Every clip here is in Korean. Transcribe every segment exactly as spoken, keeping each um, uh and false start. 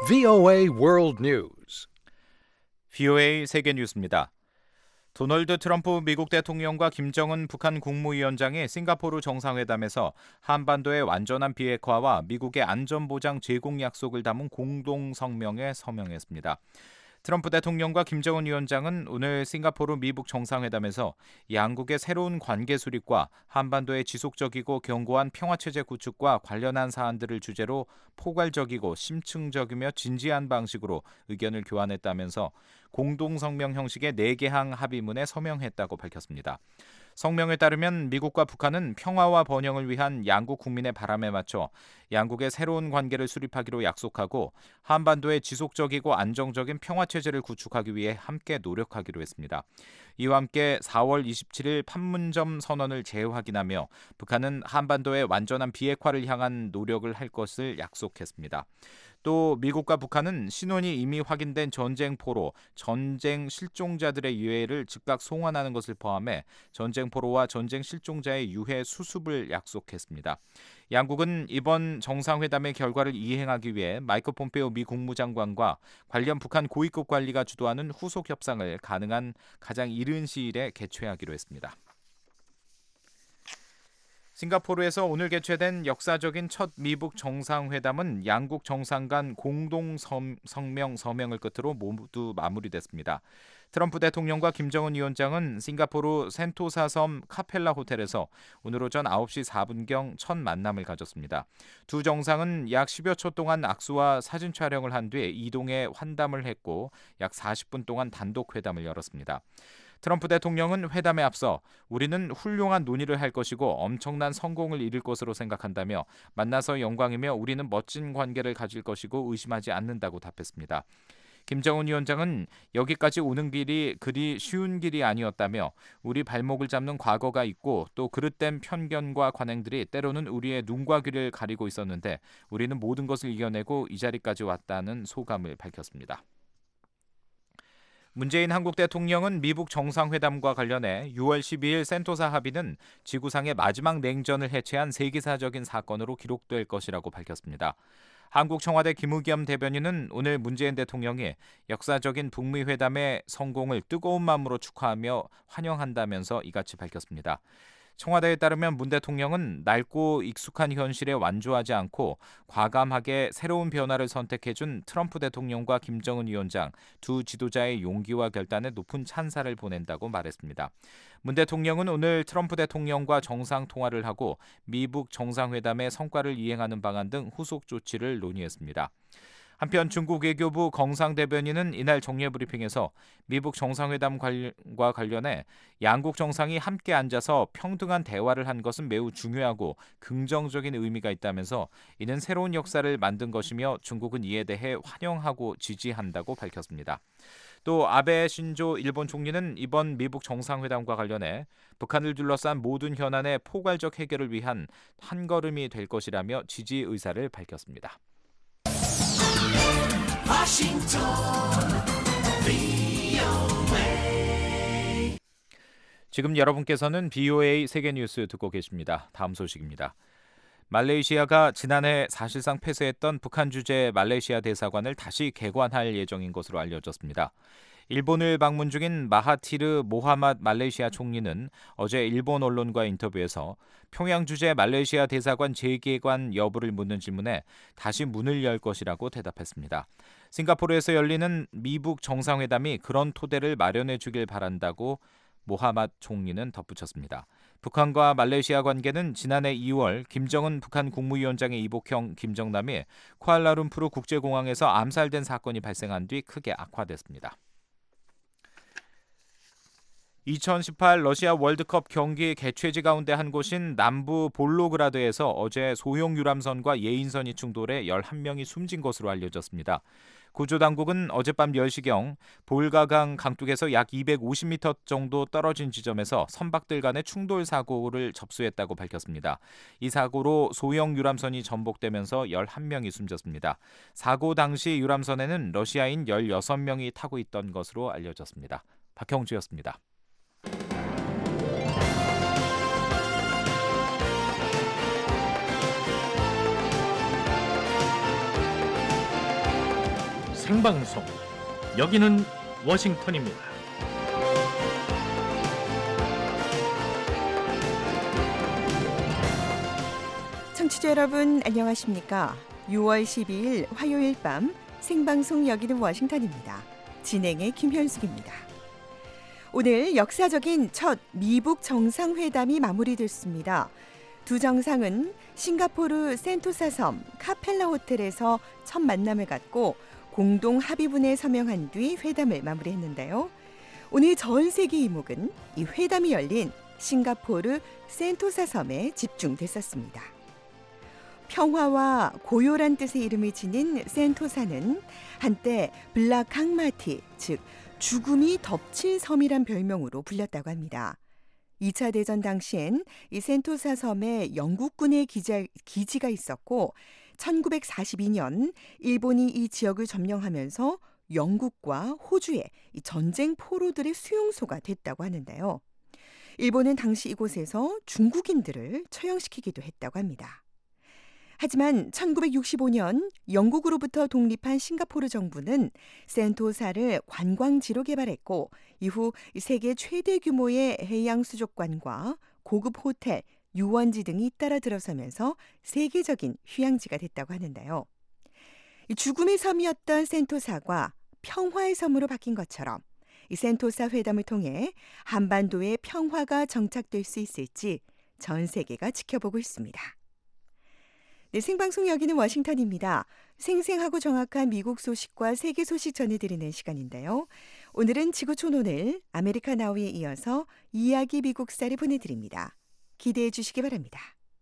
브이오에이 World News. 브이오에이 세계 뉴스입니다. 도널드 트럼프 미국 대통령과 김정은 북한 국무위원장이 싱가포르 정상회담에서 한반도의 완전한 비핵화와 미국의 안전보장 제공 약속을 담은 공동 성명에 서명했습니다. 트럼프 대통령과 김정은 위원장은 오늘 싱가포르 미북 정상회담에서 양국의 새로운 관계 수립과 한반도의 지속적이고 견고한 평화체제 구축과 관련한 사안들을 주제로 포괄적이고 심층적이며 진지한 방식으로 의견을 교환했다면서 공동성명 형식의 네 개항 합의문에 서명했다고 밝혔습니다. 성명에 따르면 미국과 북한은 평화와 번영을 위한 양국 국민의 바람에 맞춰 양국의 새로운 관계를 수립하기로 약속하고 한반도의 지속적이고 안정적인 평화체제를 구축하기 위해 함께 노력하기로 했습니다. 이와 함께 사월 이십칠일 판문점 선언을 재확인하며 북한은 한반도의 완전한 비핵화를 향한 노력을 할 것을 약속했습니다. 또 미국과 북한은 신원이 이미 확인된 전쟁포로 전쟁 실종자들의 유해를 즉각 송환하는 것을 포함해 전쟁포로와 전쟁 실종자의 유해 수습을 약속했습니다. 양국은 이번 정상회담의 결과를 이행하기 위해 마이크 폼페오 미 국무장관과 관련 북한 고위급 관리가 주도하는 후속 협상을 가능한 가장 이른 시일에 개최하기로 했습니다. 싱가포르에서 오늘 개최된 역사적인 첫 미북 정상회담은 양국 정상 간 공동 성명 서명을 끝으로 모두 마무리됐습니다. 트럼프 대통령과 김정은 위원장은 싱가포르 센토사 섬 카펠라 호텔에서 오늘 오전 아홉 시 사 분경 첫 만남을 가졌습니다. 두 정상은 약 십여 초 동안 악수와 사진 촬영을 한 뒤 이동해 환담을 했고 약 사십 분 동안 단독 회담을 열었습니다. 트럼프 대통령은 회담에 앞서 우리는 훌륭한 논의를 할 것이고 엄청난 성공을 이룰 것으로 생각한다며 만나서 영광이며 우리는 멋진 관계를 가질 것이고 의심하지 않는다고 답했습니다. 김정은 위원장은 여기까지 오는 길이 그리 쉬운 길이 아니었다며 우리 발목을 잡는 과거가 있고 또 그릇된 편견과 관행들이 때로는 우리의 눈과 귀를 가리고 있었는데 우리는 모든 것을 이겨내고 이 자리까지 왔다는 소감을 밝혔습니다. 문재인 한국 대통령은 미북 정상회담과 관련해 유월 십이일 센토사 합의는 지구상의 마지막 냉전을 해체한 세계사적인 사건으로 기록될 것이라고 밝혔습니다. 한국 청와대 김의겸 대변인은 오늘 문재인 대통령이 역사적인 북미 회담의 성공을 뜨거운 마음으로 축하하며 환영한다면서 이같이 밝혔습니다. 청와대에 따르면 문 대통령은 낡고 익숙한 현실에 완조하지 않고 과감하게 새로운 변화를 선택해준 트럼프 대통령과 김정은 위원장 두 지도자의 용기와 결단에 높은 찬사를 보낸다고 말했습니다. 문 대통령은 오늘 트럼프 대통령과 정상 통화를 하고 미북 정상회담의 성과를 이행하는 방안 등 후속 조치를 논의했습니다. 한편 중국 외교부 경상 대변인은 이날 정례브리핑에서 미북 정상회담과 관련해 양국 정상이 함께 앉아서 평등한 대화를 한 것은 매우 중요하고 긍정적인 의미가 있다면서 이는 새로운 역사를 만든 것이며 중국은 이에 대해 환영하고 지지한다고 밝혔습니다. 또 아베 신조 일본 총리는 이번 미북 정상회담과 관련해 북한을 둘러싼 모든 현안의 포괄적 해결을 위한 한 걸음이 될 것이라며 지지 의사를 밝혔습니다. 워싱턴 브이오에이 지금 여러분께서는 브이오에이 세계뉴스 듣고 계십니다. 다음 소식입니다. 말레이시아가 지난해 사실상 폐쇄했던 북한 주재 말레이시아 대사관을 다시 개관할 예정인 것으로 알려졌습니다. 일본을 방문 중인 마하티르 모하맛 말레이시아 총리는 어제 일본 언론과 인터뷰에서 평양 주재 말레이시아 대사관 재개관 여부를 묻는 질문에 다시 문을 열 것이라고 대답했습니다. 싱가포르에서 열리는 미북 정상회담이 그런 토대를 마련해 주길 바란다고 모하맛 총리는 덧붙였습니다. 북한과 말레이시아 관계는 지난해 이월 김정은 북한 국무위원장의 이복형 김정남이 쿠알라룸푸르 국제공항에서 암살된 사건이 발생한 뒤 크게 악화됐습니다. 이천십팔 러시아 월드컵 경기 개최지 가운데 한 곳인 남부 볼로그라드에서 어제 소형 유람선과 예인선이 충돌해 열한 명이 숨진 것으로 알려졌습니다. 구조당국은 어젯밤 열 시경 볼가강 강둑에서 약 이백오십 미터 정도 떨어진 지점에서 선박들 간의 충돌 사고를 접수했다고 밝혔습니다. 이 사고로 소형 유람선이 전복되면서 열한 명이 숨졌습니다. 사고 당시 유람선에는 러시아인 열여섯 명이 타고 있던 것으로 알려졌습니다. 박형주였습니다. 생방송. 여기는 워싱턴입니다. 청취자 여러분 안녕하십니까? 유월 십이일 화요일 밤 생방송 여기는 워싱턴입니다. 진행의 김현숙입니다. 오늘 역사적인 첫 미북 정상회담이 마무리됐습니다. 두 정상은 싱가포르 센토사 섬 카펠라 호텔에서 첫 만남을 갖고 공동 합의문에 서명한 뒤 회담을 마무리했는데요. 오늘 전 세계 이목은 이 회담이 열린 싱가포르 센토사 섬에 집중됐었습니다. 평화와 고요란 뜻의 이름을 지닌 센토사는 한때 블락 항마티, 즉 죽음이 덮친 섬이란 별명으로 불렸다고 합니다. 이 차 대전 당시엔 이 센토사 섬에 영국군의 기자, 기지가 있었고 천구백사십이년 일본이 이 지역을 점령하면서 영국과 호주의 이 전쟁 포로들의 수용소가 됐다고 하는데요. 일본은 당시 이곳에서 중국인들을 처형시키기도 했다고 합니다. 하지만 천구백육십오년 영국으로부터 독립한 싱가포르 정부는 센토사를 관광지로 개발했고 이후 세계 최대 규모의 해양 수족관과 고급 호텔, 유원지 등이 따라 들어서면서 세계적인 휴양지가 됐다고 하는데요. 죽음의 섬이었던 센토사가 평화의 섬으로 바뀐 것처럼 이 센토사 회담을 통해 한반도의 평화가 정착될 수 있을지 전 세계가 지켜보고 있습니다. 네, 생방송 여기는 워싱턴입니다. 생생하고 정확한 미국 소식과 세계 소식 전해드리는 시간인데요. 오늘은 지구촌 오늘 아메리카 나우에 이어서 이야기 미국사를 보내드립니다. 기대해 주시기 바랍니다.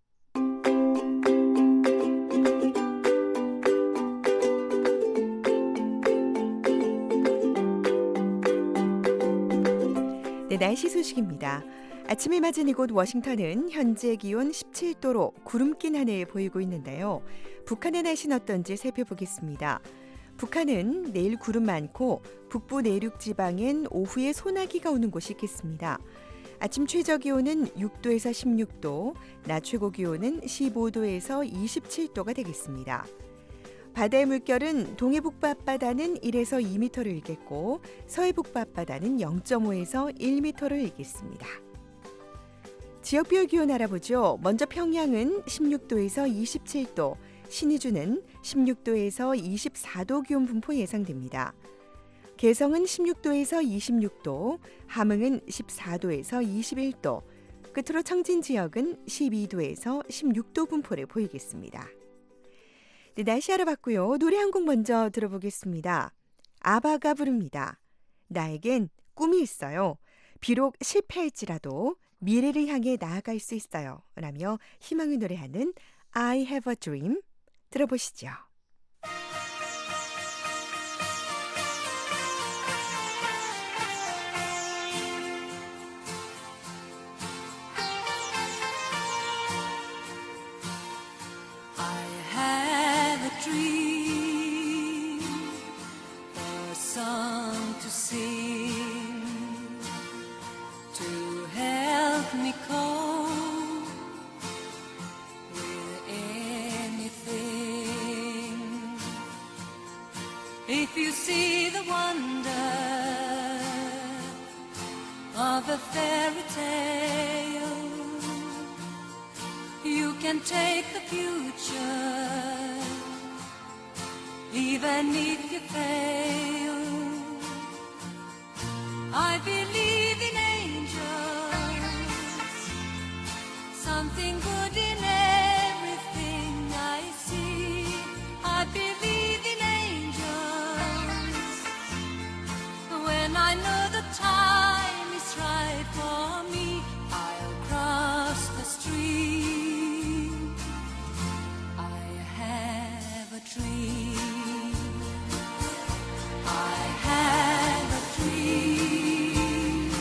네, 날씨 소식입니다. 아침을 맞은 이곳 워싱턴은 현재 기온 십칠도로 구름 낀 하늘 보이고 있는데요. 북한의 날씨는 어떤지 살펴보겠습니다. 북한은 내일 구름 많고 북부 내륙 지방엔 오후에 소나기가 오는 곳이 있겠습니다. 아침 최저 기온은 육도에서 십육도, 낮 최고 기온은 십오도에서 이십칠도가 되겠습니다. 바다의 물결은 동해북부 앞바다는 일에서 이 미터를 일겠고 서해북부 앞바다는 영점오에서 일 미터를 일겠습니다. 지역별 기온 알아보죠. 먼저 평양은 십육도에서 이십칠도, 신의주는 십육도에서 이십사도 기온 분포 예상됩니다. 개성은 십육도에서 이십육도, 함흥은 십사도에서 이십일도, 끝으로 청진 지역은 십이도에서 십육도 분포를 보이겠습니다. 네, 날씨 알아봤고요. 노래 한 곡 먼저 들어보겠습니다. 아바가 부릅니다. 나에겐 꿈이 있어요. 비록 실패할지라도 미래를 향해 나아갈 수 있어요. 라며 희망을 노래하는 I have a dream 들어보시죠. I have a dream, a song to sing, to help me cope with anything. If you see the wonder of a fairy tale, you can take the future, even if you fail. I believe in angels, something good in everything I see. I believe in angels, when I know the time is right for me, I'll cross the stream. I have a dream, I have a dream.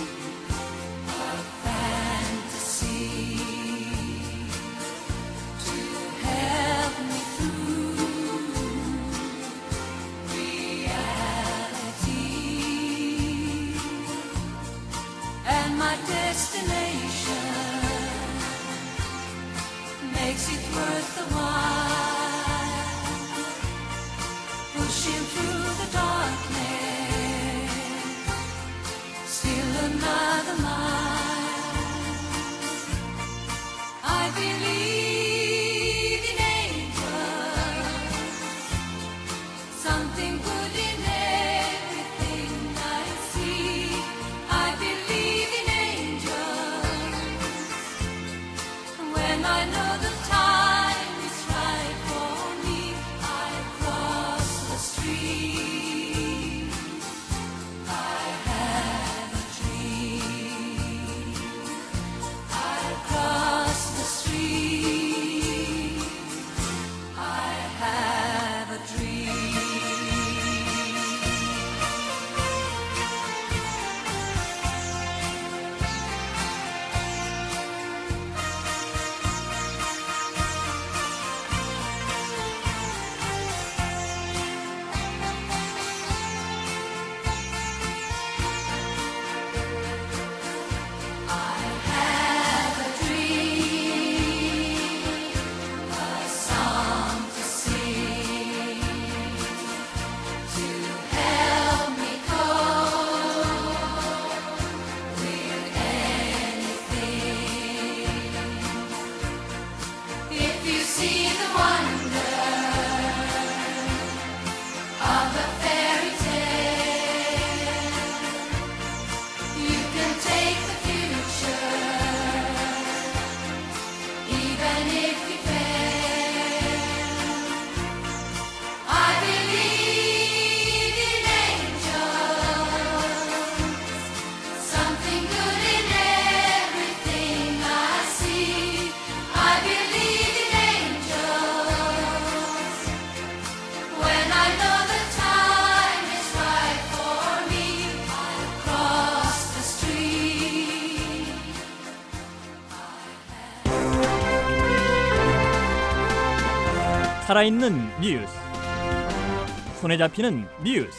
살아있는 뉴스, 손에 잡히는 뉴스,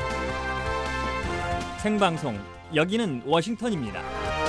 생방송 여기는 워싱턴입니다.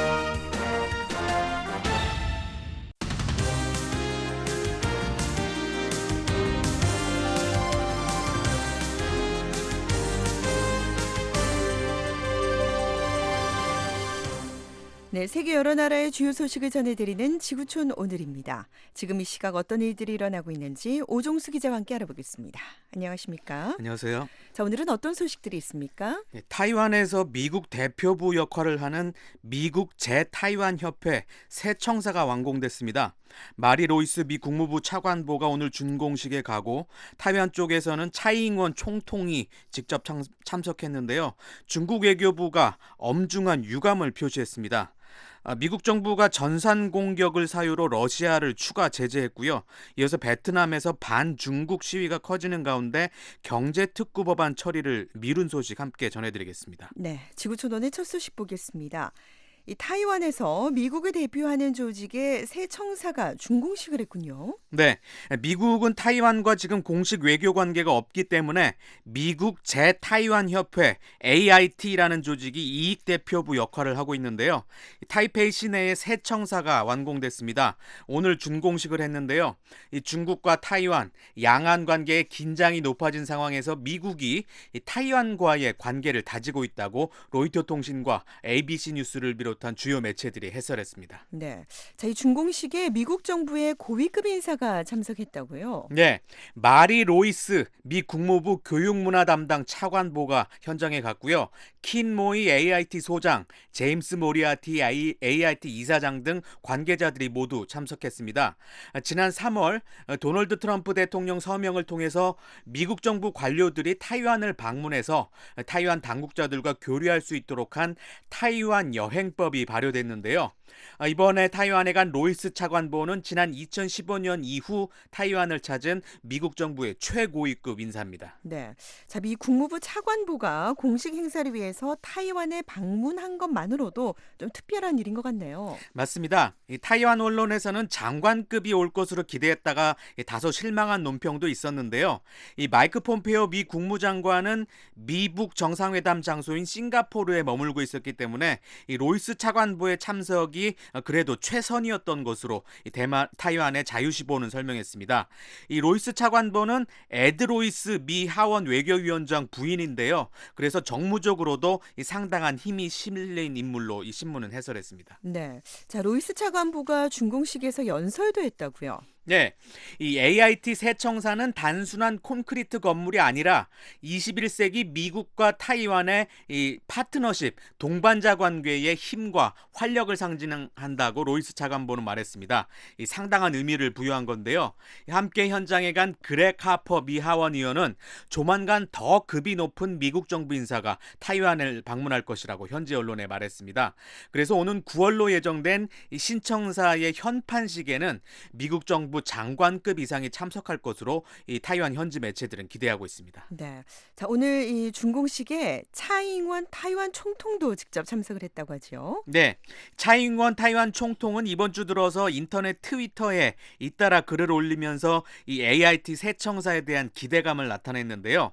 네, 세계 여러 나라의 주요 소식을 전해드리는 지구촌 오늘입니다. 지금 이 시각 어떤 일들이 일어나고 있는지 오종수 기자와 함께 알아보겠습니다. 안녕하십니까? 안녕하세요. 자, 오늘은 어떤 소식들이 있습니까? 예, 타이완에서 미국 대표부 역할을 하는 미국 제-타이완 협회 새 청사가 완공됐습니다. 마리 로이스 미 국무부 차관보가 오늘 준공식에 가고 타이완 쪽에서는 차이잉원 총통이 직접 참, 참석했는데요. 중국 외교부가 엄중한 유감을 표시했습니다. 미국 정부가 전산 공격을 사유로 러시아를 추가 제재했고요. 이어서 베트남에서 반중국 시위가 커지는 가운데 경제특구 법안 처리를 미룬 소식 함께 전해드리겠습니다. 네, 지구촌 오늘 첫 소식 보겠습니다. 이 타이완에서 미국을 대표하는 조직의 새 청사가 준공식을 했군요. 네, 미국은 타이완과 지금 공식 외교 관계가 없기 때문에 미국 제-타이완 협회 에이아이티라는 조직이 이익 대표부 역할을 하고 있는데요. 타이페이 시내에 새 청사가 완공됐습니다. 오늘 준공식을 했는데요. 이 중국과 타이완, 양안 관계의 긴장이 높아진 상황에서 미국이 이 타이완과의 관계를 다지고 있다고 로이터 통신과 에이비씨 뉴스를 비롯 한 주요 매체들이 해설했습니다. 네, 자, 이 준공식에 미국 정부의 고위급 인사가 참석했다고요? 네, 마리 로이스 미 국무부 교육문화 담당 차관보가 현장에 갔고요. 킨 모이 에이아이티 소장, 제임스 모리아티 에이아이티 이사장 등 관계자들이 모두 참석했습니다. 지난 삼월 도널드 트럼프 대통령 서명을 통해서 미국 정부 관료들이 타이완을 방문해서 타이완 당국자들과 교류할 수 있도록 한 타이완 여행법이 발효됐는데요. 이번에 타이완에 간 로이스 차관보는 지난 이천십오 년 이후 타이완을 찾은 미국 정부의 최고위급 인사입니다. 네, 자, 미 국무부 차관보가 공식 행사를 위해서 타이완에 방문한 것만으로도 좀 특별한 일인 것 같네요. 맞습니다. 이 타이완 언론에서는 장관급이 올 것으로 기대했다가 다소 실망한 논평도 있었는데요. 이 마이크 폼페오 미 국무장관은 미북 정상회담 장소인 싱가포르에 머물고 있었기 때문에 이 로이스 차관보의 참석이 그래도 최선이었던 것으로 대만, 타이완의 자유시보는 설명했습니다. 이 로이스 차관보는 에드 로이스 미 하원 외교위원장 부인인데요. 그래서 정무적으로도 상당한 힘이 실린 인물로 이 신문은 해설했습니다. 네, 자, 로이스 차관보가 준공식에서 연설도 했다고요? 네, 이 에이아이티 새 청사는 단순한 콘크리트 건물이 아니라 이십일 세기 미국과 타이완의 이 파트너십, 동반자 관계의 힘과 활력을 상징한다고 로이스 차관보는 말했습니다. 이 상당한 의미를 부여한 건데요. 함께 현장에 간 그렉 하퍼 미 하원 의원은 조만간 더 급이 높은 미국 정부 인사가 타이완을 방문할 것이라고 현지 언론에 말했습니다. 그래서 오는 구월로 예정된 이 신청사의 현판식에는 미국 정부 장관급 이상이 참석할 것으로 이 타이완 현지 매체들은 기대하고 있습니다. 네, 자, 오늘 이 준공식에 차이잉원 타이완 총통도 직접 참석을 했다고 하죠. 네, 차이잉원 타이완 총통은 이번 주 들어서 인터넷 트위터에 잇따라 글을 올리면서 이 에이아이티 새 청사에 대한 기대감을 나타냈는데요.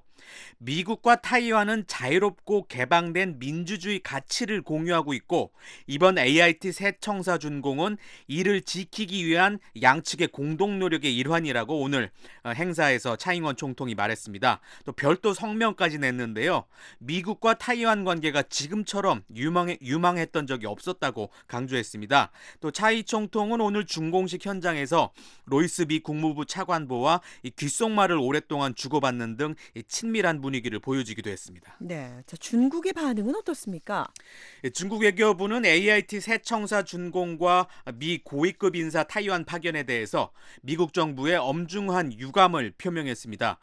미국과 타이완은 자유롭고 개방된 민주주의 가치를 공유하고 있고 이번 에이아이티 새 청사 준공은 이를 지키기 위한 양측의 공동 노력의 일환이라고 오늘 행사에서 차이잉원 총통이 말했습니다. 또 별도 성명까지 냈는데요. 미국과 타이완 관계가 지금처럼 유망해, 유망했던 적이 없었다고 강조했습니다. 또 차이 총통은 오늘 준공식 현장에서 로이스 미 국무부 차관보와 이 귓속말을 오랫동안 주고받는 등 친밀한 분위기를 보여주기도 했습니다. 네, 자, 중국의 반응은 어떻습니까? 중국 외교부는 에이아이티 새 청사 준공과 미 고위급 인사 타이완 파견에 대해서 미국 정부의 엄중한 유감을 표명했습니다.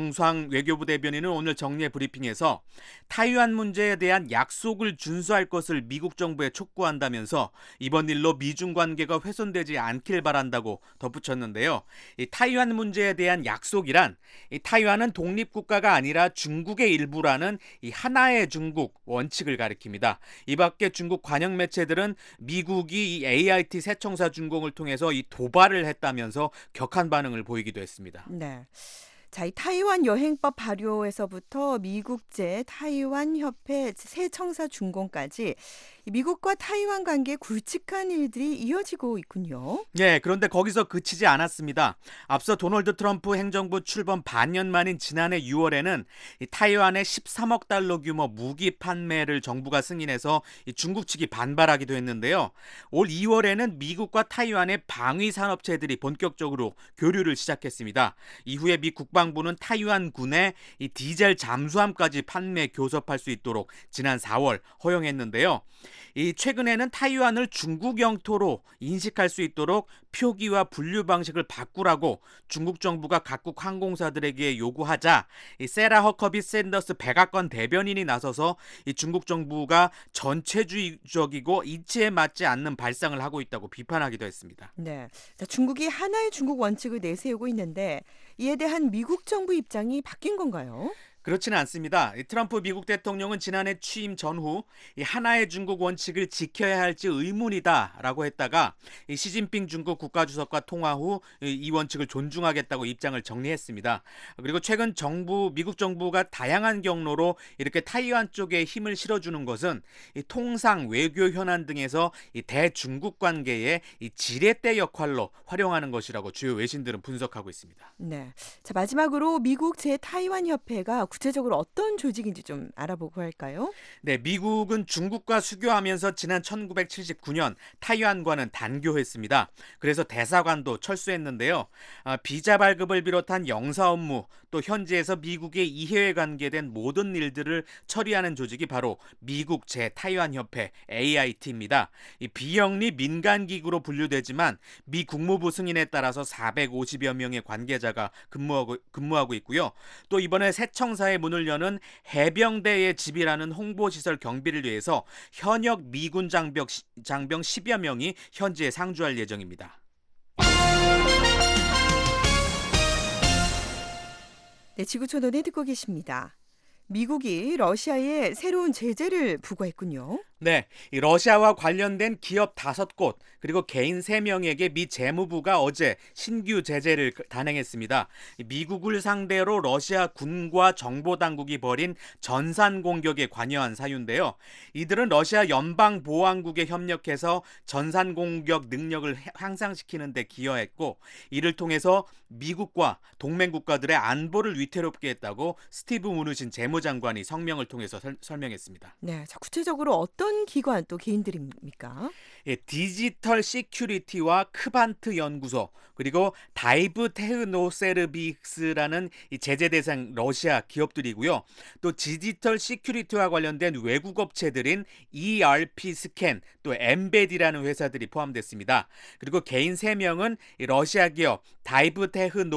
경상 외교부 대변인은 오늘 정례 브리핑에서 타이완 문제에 대한 약속을 준수할 것을 미국 정부에 촉구한다면서 이번 일로 미중 관계가 훼손되지 않길 바란다고 덧붙였는데요. 이 타이완 문제에 대한 약속이란 이 타이완은 독립국가가 러시아가 아니라 중국의 일부라는 이 하나의 중국 원칙을 가리킵니다. 이 밖에 중국 관영 매체들은 미국이 이 에이아이티 새청사 준공을 통해서 이 도발을 했다면서 격한 반응을 보이기도 했습니다. 네. 자, 이 타이완 여행법 발효에서부터 미국제 타이완 협회 새 청사 준공까지 이 미국과 타이완 관계 굵직한 일들이 이어지고 있군요. 네, 그런데 거기서 그치지 않았습니다. 앞서 도널드 트럼프 행정부 출범 반년 만인 지난해 유월에는 이 타이완의 십삼억 달러 규모 무기 판매를 정부가 승인해서 이 중국 측이 반발하기도 했는데요. 올 이월에는 미국과 타이완의 방위 산업체들이 본격적으로 교류를 시작했습니다. 이후에 미 국방부는 타이완군에 이 디젤 잠수함까지 판매 교섭할 수 있도록 지난 사월 허용했는데요. 이 최근에는 타이완을 중국 영토로 인식할 수 있도록 표기와 분류 방식을 바꾸라고 중국 정부가 각국 항공사들에게 요구하자 이 세라 허커비 샌더스 백악관 대변인이 나서서 이 중국 정부가 전체주의적이고 이치에 맞지 않는 발상을 하고 있다고 비판하기도 했습니다. 네. 자, 중국이 하나의 중국 원칙을 내세우고 있는데 이에 대한 미국 정부 입장이 바뀐 건가요? 그렇지는 않습니다. 트럼프 미국 대통령은 지난해 취임 전후 이 하나의 중국 원칙을 지켜야 할지 의문이다라고 했다가 이 시진핑 중국 국가주석과 통화 후 이 원칙을 존중하겠다고 입장을 정리했습니다. 그리고 최근 정부 미국 정부가 다양한 경로로 이렇게 타이완 쪽에 힘을 실어주는 것은 이 통상 외교 현안 등에서 이 대중국 관계의 이 지렛대 역할로 활용하는 것이라고 주요 외신들은 분석하고 있습니다. 네. 자, 마지막으로 미국 제 타이완 협회가 구체적으로 어떤 조직인지 좀 알아보고 할까요? 네, 미국은 중국과 수교하면서 지난 천구백칠십구 년 타이완과는 단교했습니다. 그래서 대사관도 철수했는데요. 아, 비자 발급을 비롯한 영사 업무, 또 현지에서 미국의 이해에 관계된 모든 일들을 처리하는 조직이 바로 미국 제 타이완 협회 에이아이티입니다. 이 비영리 민간 기구로 분류되지만 미 국무부 승인에 따라서 사백오십여 명의 관계자가 근무하고 근무하고 있고요. 또 이번에 새 청사의 문을 여는 해병대의 집이라는 홍보시설 경비를 위해서 현역 미군 장병, 장병 십여 명이 현지에 상주할 예정입니다. 네, 지구촌논에 듣고 계십니다. 미국이 러시아에 새로운 제재를 부과했군요. 네, 이 러시아와 관련된 기업 다섯 곳 그리고 개인 세 명에게 미 재무부가 어제 신규 제재를 단행했습니다. 미국을 상대로 러시아 군과 정보당국이 벌인 전산 공격에 관여한 사유인데요. 이들은 러시아 연방보안국에 협력해서 전산 공격 능력을 향상시키는 데 기여했고 이를 통해서 미국과 동맹 국가들의 안보를 위태롭게 했다고 스티브 무누신 재무장관이 성명을 통해서 설, 설명했습니다. 네, 자, 구체적으로 어떤 기관 또 개인들입니까? 예, 디지털 시큐리티와 크반트 연구소 그리고 다이브 테흐노세르비스라는 이 제재 대상 러시아 기업들이고요. 또 디지털 시큐리티와 관련된 외국 업체들인 이알피 스캔 또 엠베디라는 회사들이 포함됐습니다. 그리고 개인 세 명은 이 러시아 기업 다이브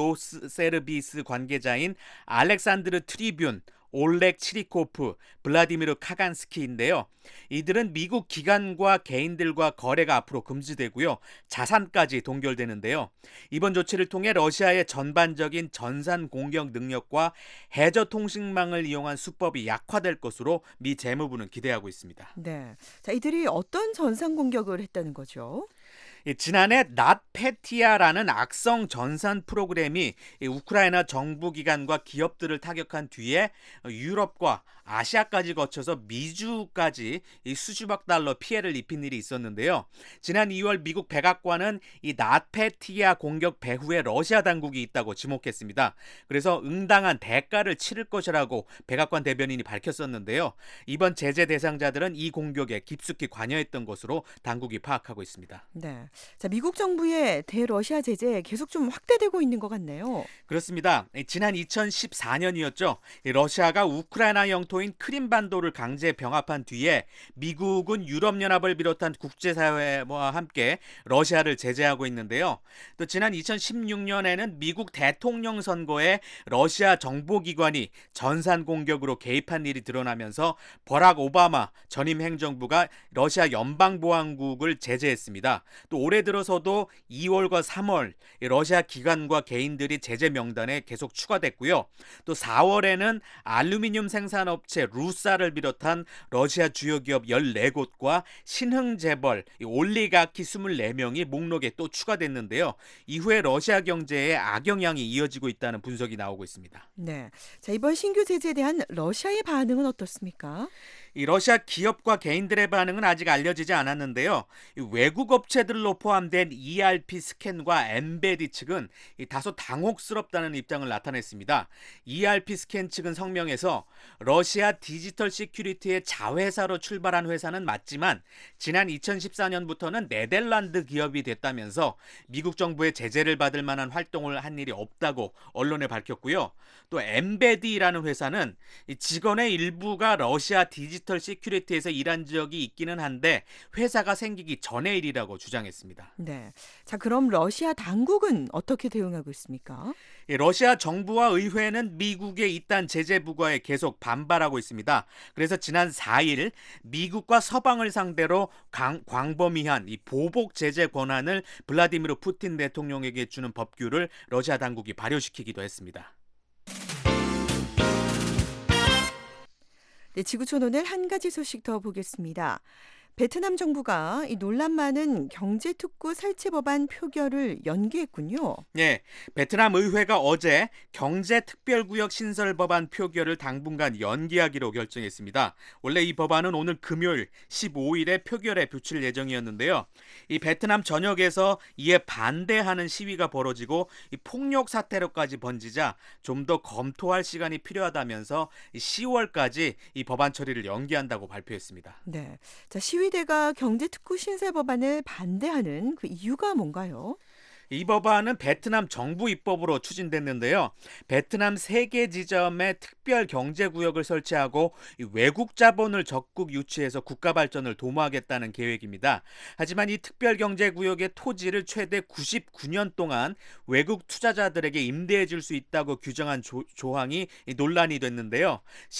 테흐노세르비스 관계자인 알렉산드르 트리뷴 올렉 치리코프, 블라디미르 카간스키인데요. 이들은 미국 기관과 개인들과 거래가 앞으로 금지되고요. 자산까지 동결되는데요. 이번 조치를 통해 러시아의 전반적인 전산 공격 능력과 해저 통신망을 이용한 수법이 약화될 것으로 미 재무부는 기대하고 있습니다. 네, 자, 이들이 어떤 전산 공격을 했다는 거죠? 지난해 낫페티아라는 악성 전산 프로그램이 우크라이나 정부기관과 기업들을 타격한 뒤에 유럽과 아시아까지 거쳐서 미주까지 수십억 달러 피해를 입힌 일이 있었는데요. 지난 이월 미국 백악관은 이 낫페티아 공격 배후에 러시아 당국이 있다고 지목했습니다. 그래서 응당한 대가를 치를 것이라고 백악관 대변인이 밝혔었는데요. 이번 제재 대상자들은 이 공격에 깊숙이 관여했던 것으로 당국이 파악하고 있습니다. 네, 자, 미국 정부의 대러시아 제재 계속 좀 확대되고 있는 것 같네요. 그렇습니다. 지난 이천십사 년이었죠. 러시아가 우크라이나 영토인 크림반도를 강제 병합한 뒤에 미국은 유럽연합을 비롯한 국제사회와 함께 러시아를 제재하고 있는데요. 또 지난 이천십육 년에는 미국 대통령 선거에 러시아 정보기관이 전산 공격으로 개입한 일이 드러나면서 버락 오바마 전임 행정부가 러시아 연방보안국을 제재했습니다. 또 올해 들어서도 이월과 삼월 러시아 기관과 개인들이 제재 명단에 계속 추가됐고요. 또 사월에는 알루미늄 생산업체 루사를 비롯한 러시아 주요 기업 열네 곳과 신흥재벌 올리가키 이십사 명이 목록에 또 추가됐는데요. 이후에 러시아 경제에 악영향이 이어지고 있다는 분석이 나오고 있습니다. 네. 자, 이번 신규 제재에 대한 러시아의 반응은 어떻습니까? 이 러시아 기업과 개인들의 반응은 아직 알려지지 않았는데요. 이 외국 업체들로 포함된 이알피 스캔과 엠베디 측은 이 다소 당혹스럽다는 입장을 나타냈습니다. 이알피 스캔 측은 성명에서 러시아 디지털 시큐리티의 자회사로 출발한 회사는 맞지만 지난 이천십사 년부터는 네덜란드 기업이 됐다면서 미국 정부의 제재를 받을 만한 활동을 한 일이 없다고 언론에 밝혔고요. 또 엠베디라는 회사는 이 직원의 일부가 러시아 디지털 디지털 시큐리티에서 일한 적이 있기는 한데 회사가 생기기 전의 일이라고 주장했습니다. 네. 자, 그럼 러시아 당국은 어떻게 대응하고 있습니까? 러시아 정부와 의회는 미국의 이딴 제재 부과에 계속 반발하고 있습니다. 그래서 지난 사 일 미국과 서방을 상대로 강, 광범위한 이 보복 제재 권한을 블라디미르 푸틴 대통령에게 주는 법규를 러시아 당국이 발효시키기도 했습니다. 네, 지구촌 오늘 한 가지 소식 더 보겠습니다. 베트남 정부가 이 논란 많은 경제특구 설치 법안 표결을 연기했군요. 네, 베트남 의회가 어제 경제특별구역 신설 법안 표결을 당분간 연기하기로 결정했습니다. 원래 이 법안은 오늘 금요일 십오 일에 표결에 붙일 예정이었는데요. 이 베트남 전역에서 이에 반대하는 시위가 벌어지고 이 폭력 사태로까지 번지자 좀 더 검토할 시간이 필요하다면서 시월까지 이 법안 처리를 연기한다고 발표했습니다. 네, 자, 시위대가 경제특구 신설 법안을 반대하는 그 이유가 뭔가요? 이 법안은 베트남 정부 입법으로 추진됐는데요. 베트남 세 개 지점에 특별 경제구역을 설치하고 외국 자본을 적극 유치해서 국가 발전을 도모하겠다는 계획입니다. 하지만 이 특별 경제구역의 토지를 최대 구십구 년 동안 외국 투자자들에게 임대해 줄 수 있다고 규정한 조, 조항이 논란이 됐는데요.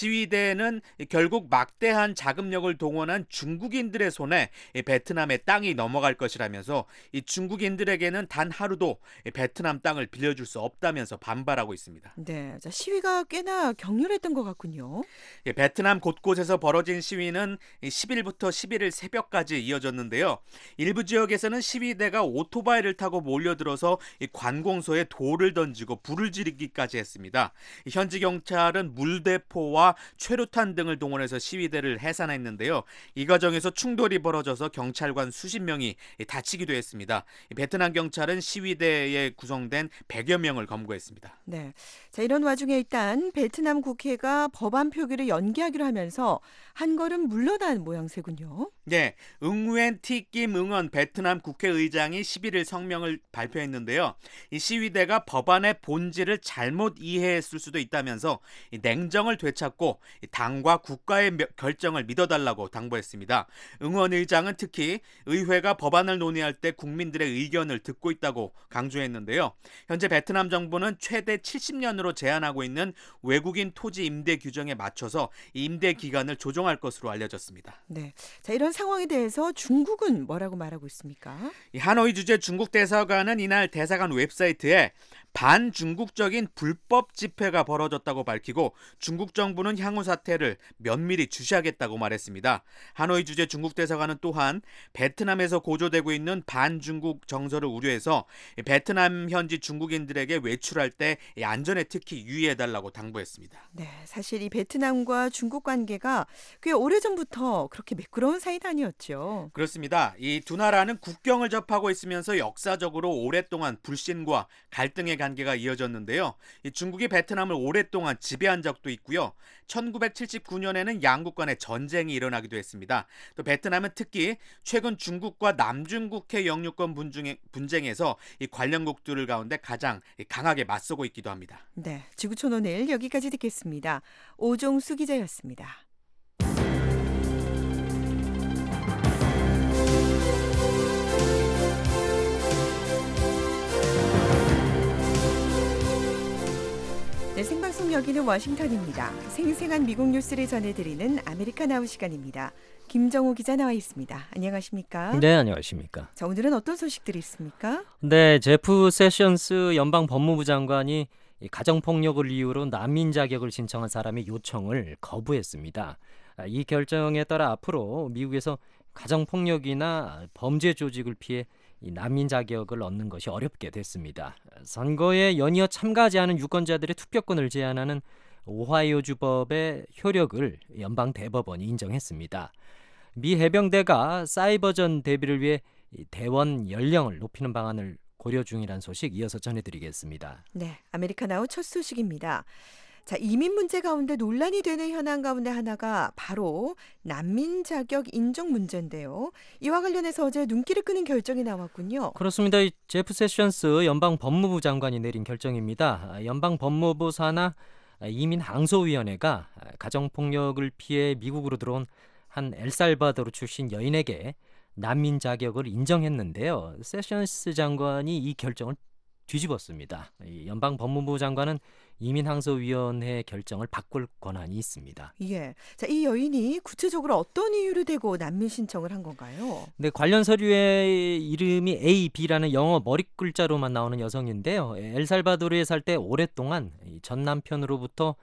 시위대는 결국 막대한 자금력을 동원한 중국인들의 손에 베트남의 땅이 넘어갈 것이라면서 이 중국인들에게는 단 하루도 베트남 땅을 빌려줄 수 없다면서 반발하고 있습니다. 네, 자, 시위가 꽤나 격렬했던 것 같군요. 예, 베트남 곳곳에서 벌어진 시위는 십 일부터 십일 일 새벽까지 이어졌는데요. 일부 지역에서는 시위대가 오토바이를 타고 몰려들어서 이 관공서에 돌을 던지고 불을 지르기까지 했습니다. 현지 경찰은 물대포와 최루탄 등을 동원해서 시위대를 해산했는데요. 이 과정에서 충돌이 벌어져서 경찰관 수십 명이 다치기도 했습니다. 베트남 경찰은 시위대에 구성된 백여 명을 검거했습니다. 네, 자, 이런 와중에 일단 베트남 국회가 법안 표결을 연기하기로 하면서 한 걸음 물러난 모양새군요. 네, 응웬 티김 응원 베트남 국회의장이 십일 일 성명을 발표했는데요. 이 시위대가 법안의 본질을 잘못 이해했을 수도 있다면서 이 냉정을 되찾고 이 당과 국가의 결정을 믿어달라고 당부했습니다. 응원 의장은 특히 의회가 법안을 논의할 때 국민들의 의견을 듣고 있다고 강조했는데요. 현재 베트남 정부는 최대 칠십 년으로 제한하고 있는 외국인 토지 임대 규정에 맞춰서 임대 기간을 조정할 것으로 알려졌습니다. 네, 자, 이런 상황에 대해서 중국은 뭐라고 말하고 있습니까? 이 하노이 주재 중국 대사관은 이날 대사관 웹사이트에 반중국적인 불법 집회가 벌어졌다고 밝히고 중국 정부는 향후 사태를 면밀히 주시하겠다고 말했습니다. 하노이 주재 중국 대사관은 또한 베트남에서 고조되고 있는 반중국 정서를 우려해서 베트남 현지 중국인들에게 외출할 때 안전에 특히 유의해달라고 당부했습니다. 네, 사실 이 베트남과 중국 관계가 꽤 오래전부터 그렇게 매끄러운 사이는 아니었죠. 그렇습니다. 이 두 나라는 국경을 접하고 있으면서 역사적으로 오랫동안 불신과 갈등의 관계가 이어졌는데요. 이 중국이 베트남을 오랫동안 지배한 적도 있고요. 천구백칠십구 년에는 양국 간의 전쟁이 일어나기도 했습니다. 또 베트남은 특히 최근 중국과 남중국해 영유권 분쟁에, 분쟁에서 이 관련국들 가운데 가장 강하게 맞서고 있기도 합니다. 네, 지구촌 오늘 여기까지 듣겠습니다. 오종수 기자였습니다. 네, 생방송 여기는 워싱턴입니다. 생생한 미국 뉴스를 전해드리는 아메리카나우 시간입니다. 김정우 기자 나와 있습니다. 안녕하십니까? 네, 안녕하십니까? 자, 오늘은 어떤 소식들이 있습니까? 네, 제프 세션스 연방 법무부 장관이 가정폭력을 이유로 난민 자격을 신청한 사람의 요청을 거부했습니다. 이 결정에 따라 앞으로 미국에서 가정폭력이나 범죄 조직을 피해 이 난민 자격을 얻는 것이 어렵게 됐습니다. 선거에 연이어 참가하지 않은 유권자들의 투표권을 제한하는 오하이오주법의 효력을 연방 대법원이 인정했습니다. 미 해병대가 사이버전 대비를 위해 대원 연령을 높이는 방안을 고려 중이라는 소식 이어서 전해드리겠습니다. 네, 아메리카나우 첫 소식입니다. 자, 이민 문제 가운데 논란이 되는 현안 가운데 하나가 바로 난민 자격 인정 문제인데요. 이와 관련해서 어제 눈길을 끄는 결정이 나왔군요. 그렇습니다. 이 제프 세션스 연방 법무부 장관이 내린 결정입니다. 연방 법무부 산하 이민 항소위원회가 가정폭력을 피해 미국으로 들어온 한 엘살바도르 출신 여인에게 난민 자격을 인정했는데요. 세션스 장관이 이 결정을 뒤집었습니다. 연방 법무부 장관은 이민항소위원회 결정을 바꿀 권한이 있습니다. 예, 자, 이 여인이 구체적으로 어떤 이유로 대고 난민 신청을 한 건가요? 네, 관련 서류의 이름이 에이 비라는 영어 머리 글자로만 나오는 여성인데요. 엘살바도르에 살 때 오랫동안 전 남편으로부터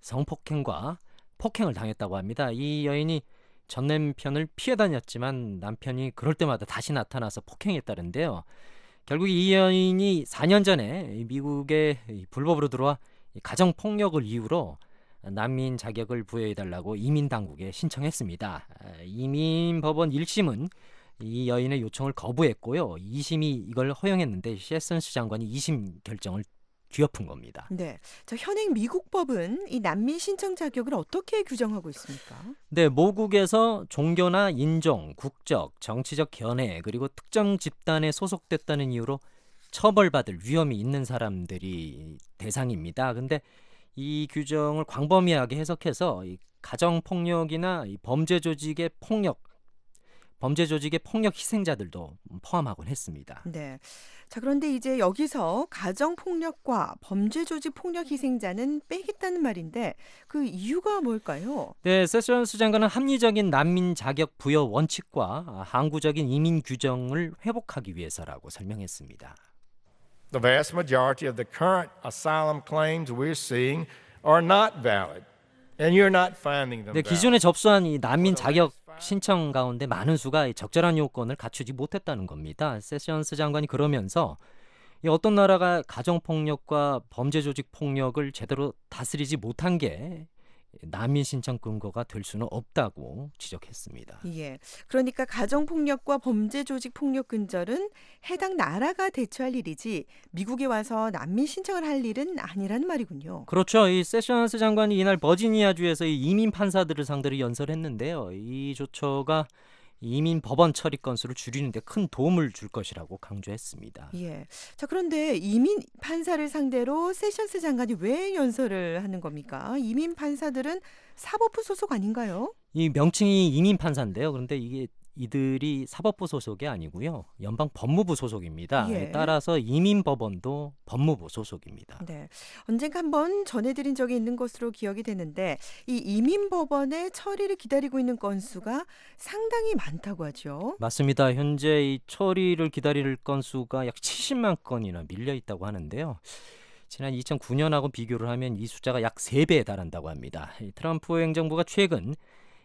성폭행과 폭행을 당했다고 합니다. 이 여인이 전 남편을 피해 다녔지만 남편이 그럴 때마다 다시 나타나서 폭행했다는데요. 결국 이 여인이 사 년 전에 미국에 불법으로 들어와 가정폭력을 이유로 난민 자격을 부여해달라고 이민당국에 신청했습니다. 이민법원 일 심은 이 여인의 요청을 거부했고요. 이 심이 이걸 허용했는데 세션스 장관이 이 심 결정을 뒤엎은 겁니다. 네, 자, 현행 미국 법은 이 난민 신청 자격을 어떻게 규정하고 있습니까? 네, 모국에서 종교나 인종, 국적, 정치적 견해 그리고 특정 집단에 소속됐다는 이유로 처벌받을 위험이 있는 사람들이 대상입니다. 근데 이 규정을 광범위하게 해석해서 이 가정폭력이나 이 범죄 조직의 폭력, 범죄 조직의 폭력 희생자들도 포함하곤 했습니다. 네. 자, 그런데 이제 여기서 가정폭력과 범죄 조직 폭력 희생자는 빼겠다는 말인데 그 이유가 뭘까요? 네, 세션스 장관은 합리적인 난민 자격 부여 원칙과 항구적인 이민 규정을 회복하기 위해서라고 설명했습니다. The vast majority of the current asylum claims we're seeing are not valid, and you're not finding them 네, valid. 기존에 접수한 이 난민 자격 신청 가운데 많은 수가 적절한 요건을 갖추지 못했다는 겁니다. 세션스 장관이 그러면서 이 어떤 나라가 가정폭력과 범죄 조직 폭력을 제대로 다스리지 못한 게 난민 신청 근거가 될 수는 없다고 지적했습니다. 예, 그러니까 가정폭력과 범죄 조직 폭력 근절은 해당 나라가 대처할 일이지 미국에 와서 난민 신청을 할 일은 아니라는 말이군요. 그렇죠. 이 세션스 장관이 이날 버지니아주에서 이 이민 판사들을 상대로 연설했는데요. 이 조처가 이민 법원 처리 건수를 줄이는 데 큰 도움을 줄 것이라고 강조했습니다. 예. 자, 그런데 이민 판사를 상대로 세션스 장관이 왜 연설을 하는 겁니까? 이민 판사들은 사법부 소속 아닌가요? 이 명칭이 이민 판사인데요. 그런데 이게 이들이 사법부 소속이 아니고요. 연방 법무부 소속입니다. 예. 따라서 이민법원도 법무부 소속입니다. 네. 언젠가 한번 전해드린 적이 있는 것으로 기억이 되는데 이 이민법원의 처리를 기다리고 있는 건수가 상당히 많다고 하죠. 맞습니다. 현재 이 처리를 기다릴 건수가 약 칠십만 건이나 밀려 있다고 하는데요. 지난 이천구 년하고 비교를 하면 이 숫자가 약 세 배에 달한다고 합니다. 이 트럼프 행정부가 최근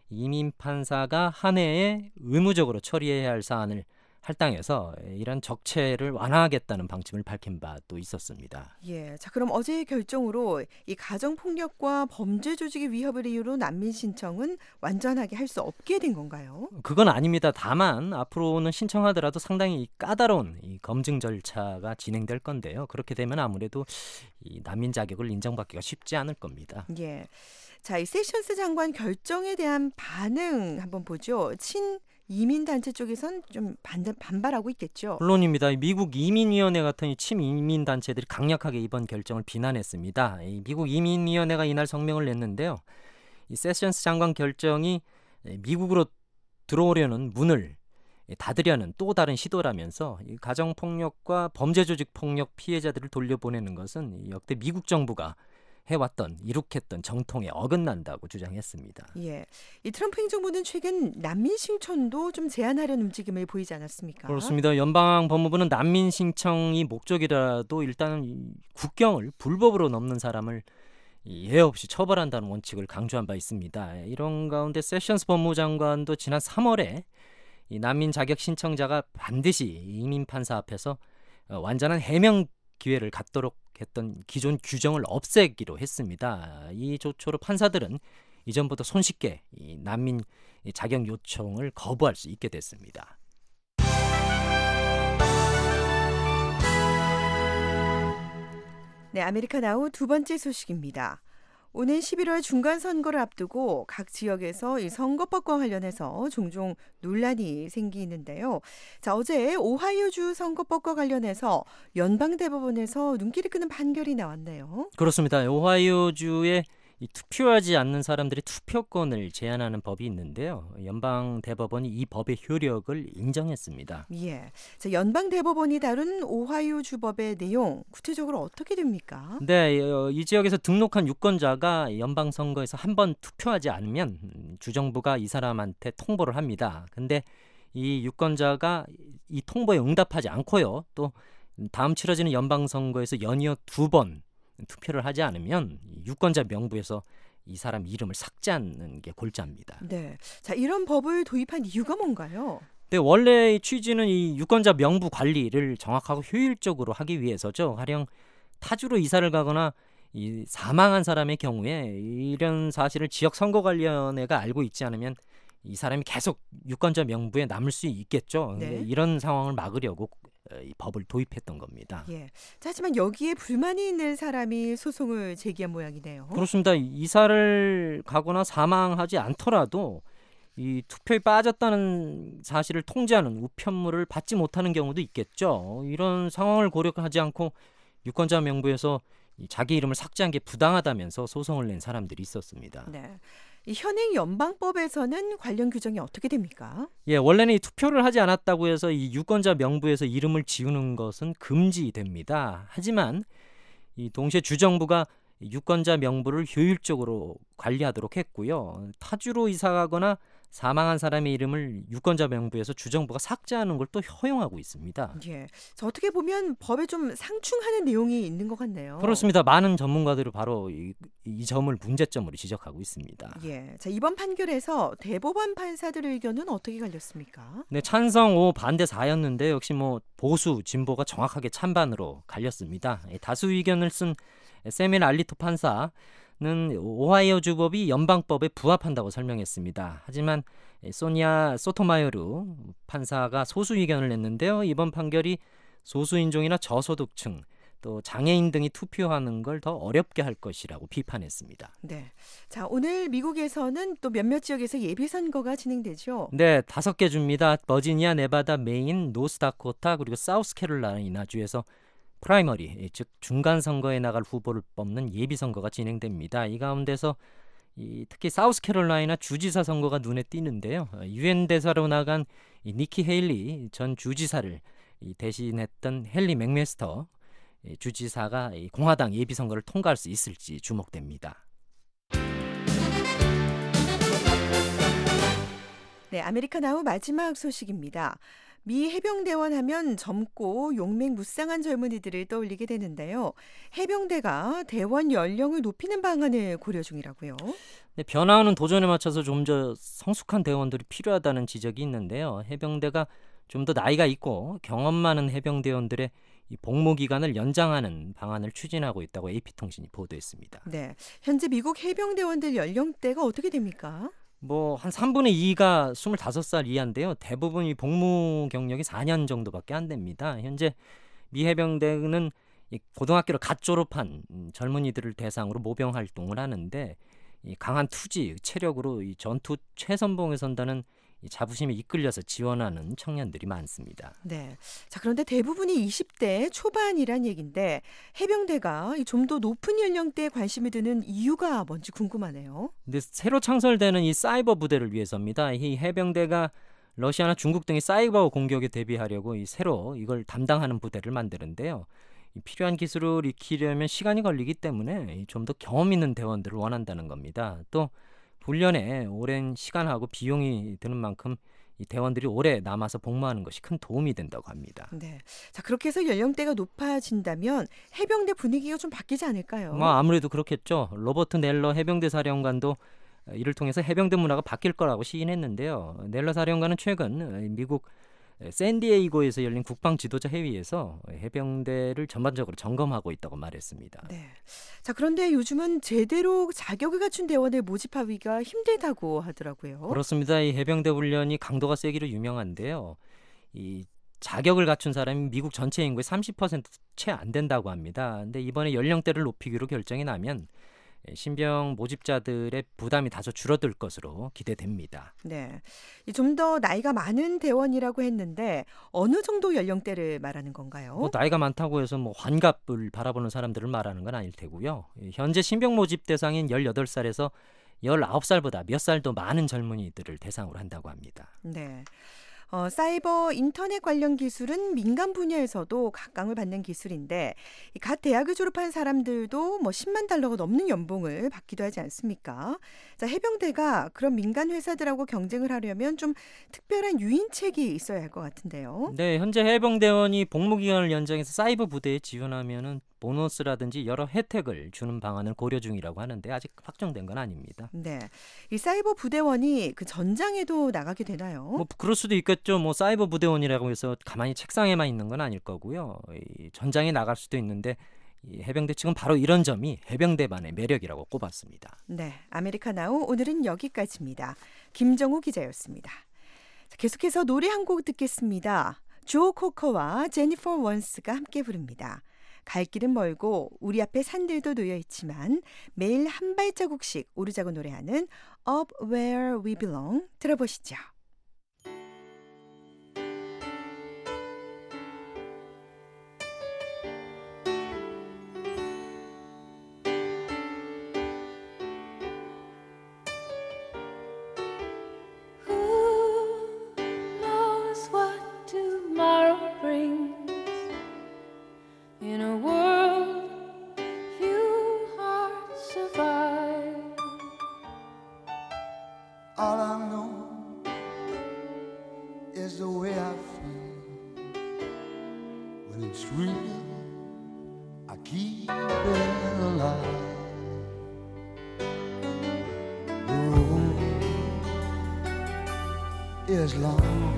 이민 판사가 한 해에 의무적으로 처리해야 할 사안을 할당해서 이런 적체를 완화하겠다는 방침을 밝힌 바 또 있었습니다. 예, 자, 그럼 어제의 결정으로 이 가정폭력과 범죄 조직의 위협을 이유로 난민 신청은 완전하게 할 수 없게 된 건가요? 그건 아닙니다. 다만 앞으로는 신청하더라도 상당히 까다로운 이 검증 절차가 진행될 건데요. 그렇게 되면 아무래도 이 난민 자격을 인정받기가 쉽지 않을 겁니다. 예. 자, 이 세션스 장관 결정에 대한 반응 한번 보죠. 친 이민 단체 쪽에선 좀 반, 반발하고 있겠죠. 물론입니다. 미국 이민위원회 같은 이 친이민 단체들이 강력하게 이번 결정을 비난했습니다. 이 미국 이민위원회가 이날 성명을 냈는데요. 이 세션스 장관 결정이 미국으로 들어오려는 문을 닫으려는 또 다른 시도라면서 이 가정폭력과 범죄조직 폭력 피해자들을 돌려보내는 것은 역대 미국 정부가 해왔던 이룩했던 정통에 어긋난다고 주장했습니다. 예, 이 트럼프 행정부는 최근 난민 신청도 좀 제한하려는 움직임을 보이지 않았습니까? 그렇습니다. 연방 법무부는 난민 신청이 목적이라도 일단은 이 국경을 불법으로 넘는 사람을 이 예외 없이 처벌한다는 원칙을 강조한 바 있습니다. 이런 가운데 세션스 법무장관도 지난 삼월에 이 난민 자격 신청자가 반드시 이민 판사 앞에서 완전한 해명 기회를 갖도록 했던 기존 규정을 없애기로 했습니다. 이 조처로 판사들은 이전보다 손쉽게 이 난민 자격 요청을 거부할 수 있게 됐습니다. 네, 아메리카 나우 두 번째 소식입니다. 오는 십일월 중간선거를 앞두고 각 지역에서 이 선거법과 관련해서 종종 논란이 생기는데요. 자, 어제 오하이오주 선거법과 관련해서 연방대법원에서 눈길을 끄는 판결이 나왔네요. 그렇습니다. 오하이오주에 이 투표하지 않는 사람들의 투표권을 제한하는 법이 있는데요. 연방 대법원이 이 법의 효력을 인정했습니다. 예, 자, 연방 대법원이 다룬 오하이오 주법의 내용 구체적으로 어떻게 됩니까? 네, 어, 이 지역에서 등록한 유권자가 연방 선거에서 한 번 투표하지 않으면 음, 주정부가 이 사람한테 통보를 합니다. 근데 이 유권자가 이 통보에 응답하지 않고요. 또 다음 치러지는 연방 선거에서 연이어 두 번 투표를 하지 않으면 유권자 명부에서 이 사람 이름을 삭제하는 게 골자입니다. 네, 자, 이런 법을 도입한 이유가 뭔가요? 네, 원래 취지는 이 유권자 명부 관리를 정확하고 효율적으로 하기 위해서죠. 가령 타주로 이사를 가거나 이 사망한 사람의 경우에 이런 사실을 지역 선거관리위원회가 알고 있지 않으면 이 사람이 계속 유권자 명부에 남을 수 있겠죠. 네. 이런 상황을 막으려고 이 법을 도입했던 겁니다. 예, 자, 하지만 여기에 불만이 있는 사람이 소송을 제기한 모양이네요. 그렇습니다. 이사를 가거나 사망하지 않더라도 이 투표에 빠졌다는 사실을 통지하는 우편물을 받지 못하는 경우도 있겠죠. 이런 상황을 고려하지 않고 유권자 명부에서 이 자기 이름을 삭제한 게 부당하다면서 소송을 낸 사람들이 있었습니다. 네, 이 현행 연방법에서는 관련 규정이 어떻게 됩니까? 예, 원래는 이 투표를 하지 않았다고 해서 이 유권자 명부에서 이름을 지우는 것은 금지됩니다. 하지만 이 동시에 주정부가 유권자 명부를 효율적으로 관리하도록 했고요. 타주로 이사가거나 사망한 사람의 이름을 유권자 명부에서 주정부가 삭제하는 걸 또 허용하고 있습니다. 예, 자, 어떻게 보면 법에 좀 상충하는 내용이 있는 것 같네요. 그렇습니다. 많은 전문가들이 바로 이, 이 점을 문제점으로 지적하고 있습니다. 예, 자, 이번 판결에서 대법원 판사들의 의견은 어떻게 갈렸습니까? 네, 찬성 오, 반대 사였는데 역시 뭐 보수, 진보가 정확하게 찬반으로 갈렸습니다. 다수 의견을 쓴 세밀 알리토 판사는 오하이오 주법이 연방법에 부합한다고 설명했습니다. 하지만 소니아 소토마요루 판사가 소수 의견을 냈는데요. 이번 판결이 소수인종이나 저소득층 또 장애인 등이 투표하는 걸 더 어렵게 할 것이라고 비판했습니다. 네, 자, 오늘 미국에서는 또 몇몇 지역에서 예비선거가 진행되죠. 네, 다섯 개 주입니다. 버지니아, 네바다, 메인, 노스다코타 그리고 사우스캐롤라이나 주에서 프라이머리, 즉 중간 선거에 나갈 후보를 뽑는 예비 선거가 진행됩니다. 이 가운데서 이 특히 사우스캐롤라이나 주지사 선거가 눈에 띄는데요. 유엔 대사로 나간 이 니키 헤일리 전 주지사를 이 대신했던 헨리 맥메스터 이 주지사가 이 공화당 예비 선거를 통과할 수 있을지 주목됩니다. 네, 아메리카 나우 마지막 소식입니다. 미 해병대원 하면 젊고 용맹무쌍한 젊은이들을 떠올리게 되는데요. 해병대가 대원 연령을 높이는 방안을 고려 중이라고요. 네, 변화하는 도전에 맞춰서 좀 더 성숙한 대원들이 필요하다는 지적이 있는데요. 해병대가 좀 더 나이가 있고 경험 많은 해병대원들의 이 복무 기간을 연장하는 방안을 추진하고 있다고 에이피통신이 보도했습니다. 네, 현재 미국 해병대원들 연령대가 어떻게 됩니까? 뭐 한 삼분의 이가 스물다섯 살 이하인데요. 대부분 이 복무 경력이 사 년 정도밖에 안 됩니다. 현재 미 해병대는 이 고등학교를 갓 졸업한 젊은이들을 대상으로 모병 활동을 하는데 이 강한 투지, 체력으로 이 전투 최선봉에 선다는 이 자부심에 이끌려서 지원하는 청년들이 많습니다. 네, 자, 그런데 대부분이 이십 대 초반이란 얘기인데 해병대가 좀 더 높은 연령대에 관심이 드는 이유가 뭔지 궁금하네요. 근데 새로 창설되는 이 사이버 부대를 위해서입니다. 이 해병대가 러시아나 중국 등의 사이버 공격에 대비하려고 이 새로 이걸 담당하는 부대를 만드는데요. 이 필요한 기술을 익히려면 시간이 걸리기 때문에 좀 더 경험 있는 대원들을 원한다는 겁니다. 또 훈련에 오랜 시간하고 비용이 드는 만큼 이 대원들이 오래 남아서 복무하는 것이 큰 도움이 된다고 합니다. 네. 자, 그렇게 해서 연령대가 높아진다면 해병대 분위기가 좀 바뀌지 않을까요? 뭐 아무래도 그렇겠죠. 로버트 넬러 해병대 사령관도 이를 통해서 해병대 문화가 바뀔 거라고 시인했는데요. 넬러 사령관은 최근 미국 샌디에이고에서 열린 국방 지도자 회의에서 해병대를 전반적으로 점검하고 있다고 말했습니다. 네. 자, 그런데 요즘은 제대로 자격을 갖춘 대원을 모집하기가 힘들다고 하더라고요. 그렇습니다. 이 해병대 훈련이 강도가 세기로 유명한데요. 이 자격을 갖춘 사람이 미국 전체 인구의 삼십 퍼센트 채 안 된다고 합니다. 근데 이번에 연령대를 높이기로 결정이 나면 신병 모집자들의 부담이 다소 줄어들 것으로 기대됩니다. 네. 좀 더 나이가 많은 대원이라고 했는데 어느 정도 연령대를 말하는 건가요? 뭐 나이가 많다고 해서 뭐 환갑을 바라보는 사람들을 말하는 건 아닐 테고요. 현재 신병 모집 대상인 열여덟 살에서 열아홉 살보다 몇 살도 많은 젊은이들을 대상으로 한다고 합니다. 네. 어, 사이버 인터넷 관련 기술은 민간 분야에서도 각광을 받는 기술인데 이 갓 대학을 졸업한 사람들도 뭐 십만 달러가 넘는 연봉을 받기도 하지 않습니까? 자, 해병대가 그런 민간 회사들하고 경쟁을 하려면 좀 특별한 유인책이 있어야 할 것 같은데요. 네, 현재 해병대원이 복무 기간을 연장해서 사이버 부대에 지원하면은 보너스라든지 여러 혜택을 주는 방안을 고려 중이라고 하는데 아직 확정된 건 아닙니다. 네, 이 사이버 부대원이 그 전장에도 나가게 되나요? 뭐 그럴 수도 있겠죠. 뭐 사이버 부대원이라고 해서 가만히 책상에만 있는 건 아닐 거고요. 이 전장에 나갈 수도 있는데 이 해병대 측은 바로 이런 점이 해병대만의 매력이라고 꼽았습니다. 네, 아메리카나우 오늘은 여기까지입니다. 김정우 기자였습니다. 자, 계속해서 노래 한 곡 듣겠습니다. 조 코커와 제니퍼 원스가 함께 부릅니다. 갈 길은 멀고 우리 앞에 산들도 놓여 있지만 매일 한 발자국씩 오르자고 노래하는 Up Where We Belong 들어보시죠. In a world few hearts survive. All I know is the way I feel. When it's real, I keep it alive. The road is long.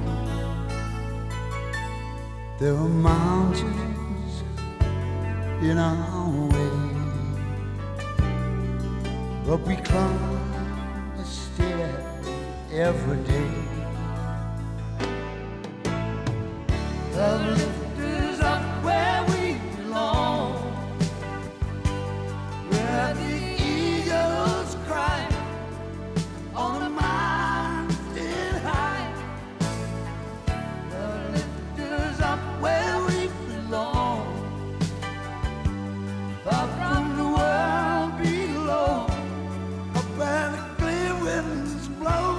There are mountains in our way, but we climb a stair every day. The lift is up where we belong, where the eagles cry on a mountain high. The lift is up where we belong, far from the world below, up where the clear winds blow.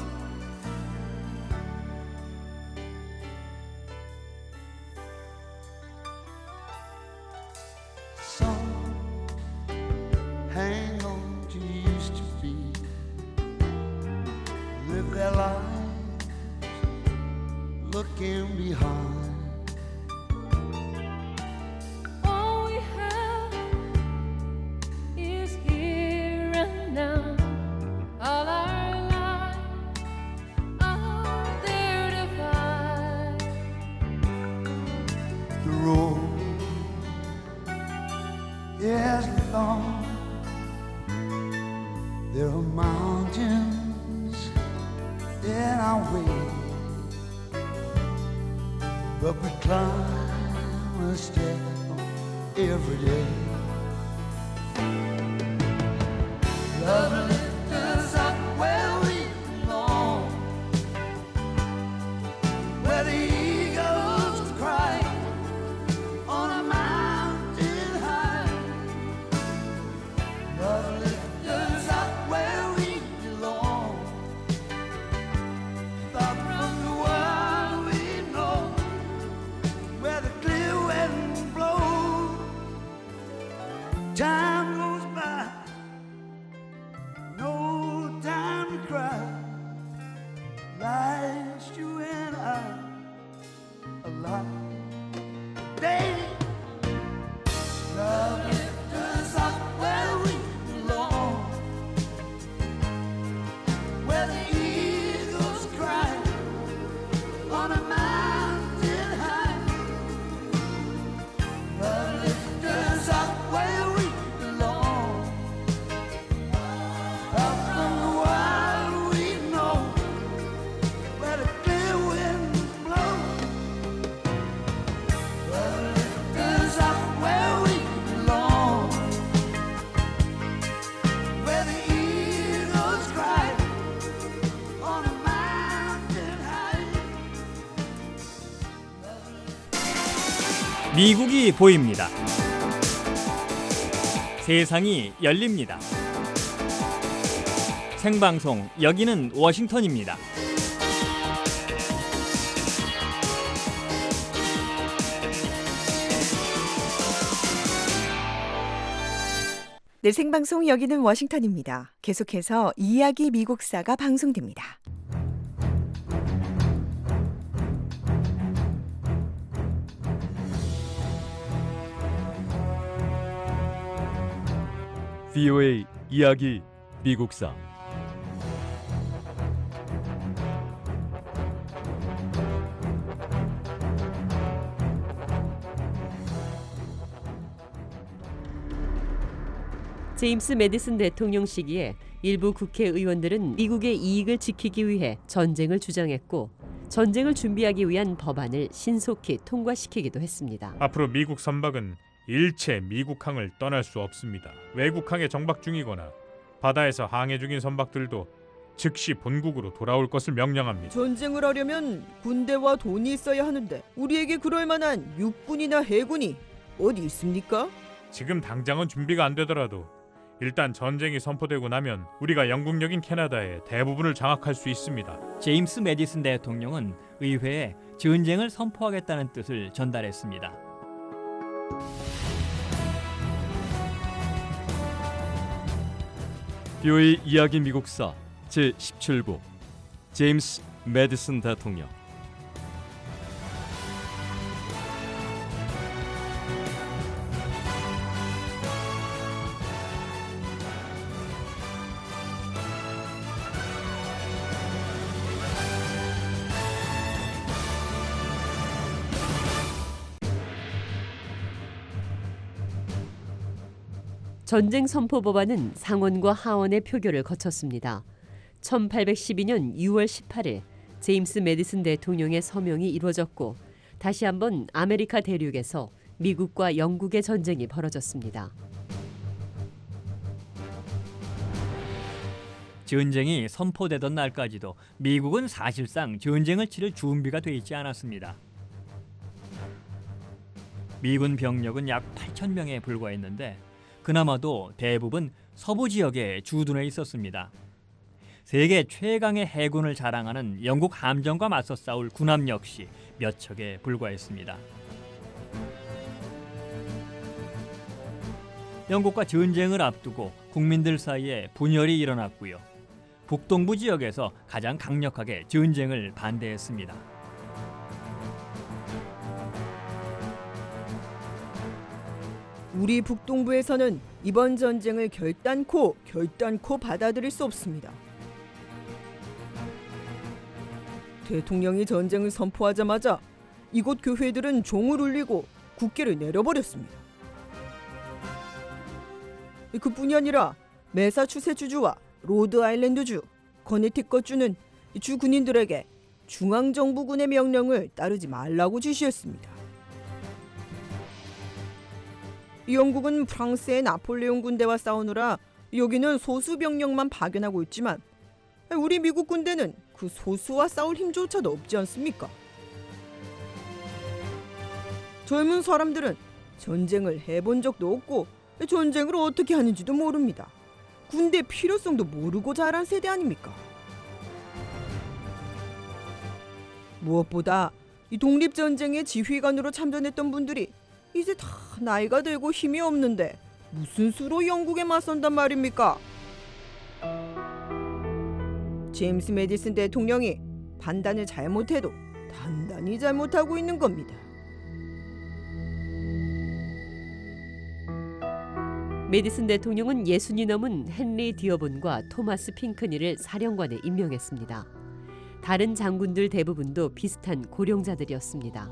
Some hang on to used to be, live their lives looking behind. All we have is here and now. All our lives are there to find. The road is long. There are mountains in our way, but we climb a step every day. Love lift us up where we belong, where the eagles cry on a mountain high. Love lift us up where we belong, far from the world we know, where the clear wind blows. 미국이 보입니다. 세상이 열립니다. 생방송 여기는 워싱턴입니다. 네, 생방송 여기는 워싱턴입니다. 계속해서 이야기 미국사가 방송됩니다. 브이오에이 이야기 미국사. 제임스 매디슨 대통령 시기에 일부 국회의원들은 미국의 이익을 지키기 위해 전쟁을 주장했고 전쟁을 준비하기 위한 법안을 신속히 통과시키기도 했습니다. 앞으로 미국 선박은 일체 미국항을 떠날 수 없습니다. 외국항에 정박 중이거나 바다에서 항해 중인 선박들도 즉시 본국으로 돌아올 것을 명령합니다. 전쟁을 하려면 군대와 돈이 있어야 하는데 우리에게 그럴 만한 육군이나 해군이 어디 있습니까? 지금 당장은 준비가 안 되더라도 일단 전쟁이 선포되고 나면 우리가 영국력인 캐나다의 대부분을 장악할 수 있습니다. 제임스 매디슨 대통령은 의회에 전쟁을 선포하겠다는 뜻을 전달했습니다. 브이오에이 이야기 미국사 제십칠 부 제임스 매디슨 대통령. 전쟁 선포 법안은 상원과 하원의 표결을 거쳤습니다. 천팔백십이 년 유월 십팔일 제임스 매디슨 대통령의 서명이 이루어졌고 다시 한번 아메리카 대륙에서 미국과 영국의 전쟁이 벌어졌습니다. 전쟁이 선포되던 날까지도 미국은 사실상 전쟁을 치를 준비가 돼 있지 않았습니다. 미군 병력은 약 팔천 명에 불과했는데 그나마도 대부분 서부 지역에 주둔해 있었습니다. 세계 최강의 해군을 자랑하는 영국 함정과 맞서 싸울 군함 역시 몇 척에 불과했습니다. 영국과 전쟁을 앞두고 국민들 사이에 분열이 일어났고요. 북동부 지역에서 가장 강력하게 전쟁을 반대했습니다. 우리 북동부에서는 이번 전쟁을 결단코 결단코 받아들일 수 없습니다. 대통령이 전쟁을 선포하자마자 이곳 교회들은 종을 울리고 국기를 내려버렸습니다. 그뿐이 아니라 매사추세츠주와 로드아일랜드주, 커네티컷주는 주 군인들에게 중앙정부군의 명령을 따르지 말라고 지시했습니다. 영국은 프랑스의 나폴레옹 군대와 싸우느라 여기는 소수 병력만 파견하고 있지만 우리 미국 군대는 그 소수와 싸울 힘조차도 없지 않습니까? 젊은 사람들은 전쟁을 해본 적도 없고 전쟁을 어떻게 하는지도 모릅니다. 군대 필요성도 모르고 자란 세대 아닙니까? 무엇보다 이 독립전쟁의 지휘관으로 참전했던 분들이 이제 다 나이가 들고 힘이 없는데 무슨 수로 영국에 맞선단 말입니까? 제임스 매디슨 대통령이 판단을 잘못해도 단단히 잘못하고 있는 겁니다. 매디슨 대통령은 예순이 넘은 헨리 디어본과 토마스 핑크니를 사령관에 임명했습니다. 다른 장군들 대부분도 비슷한 고령자들이었습니다.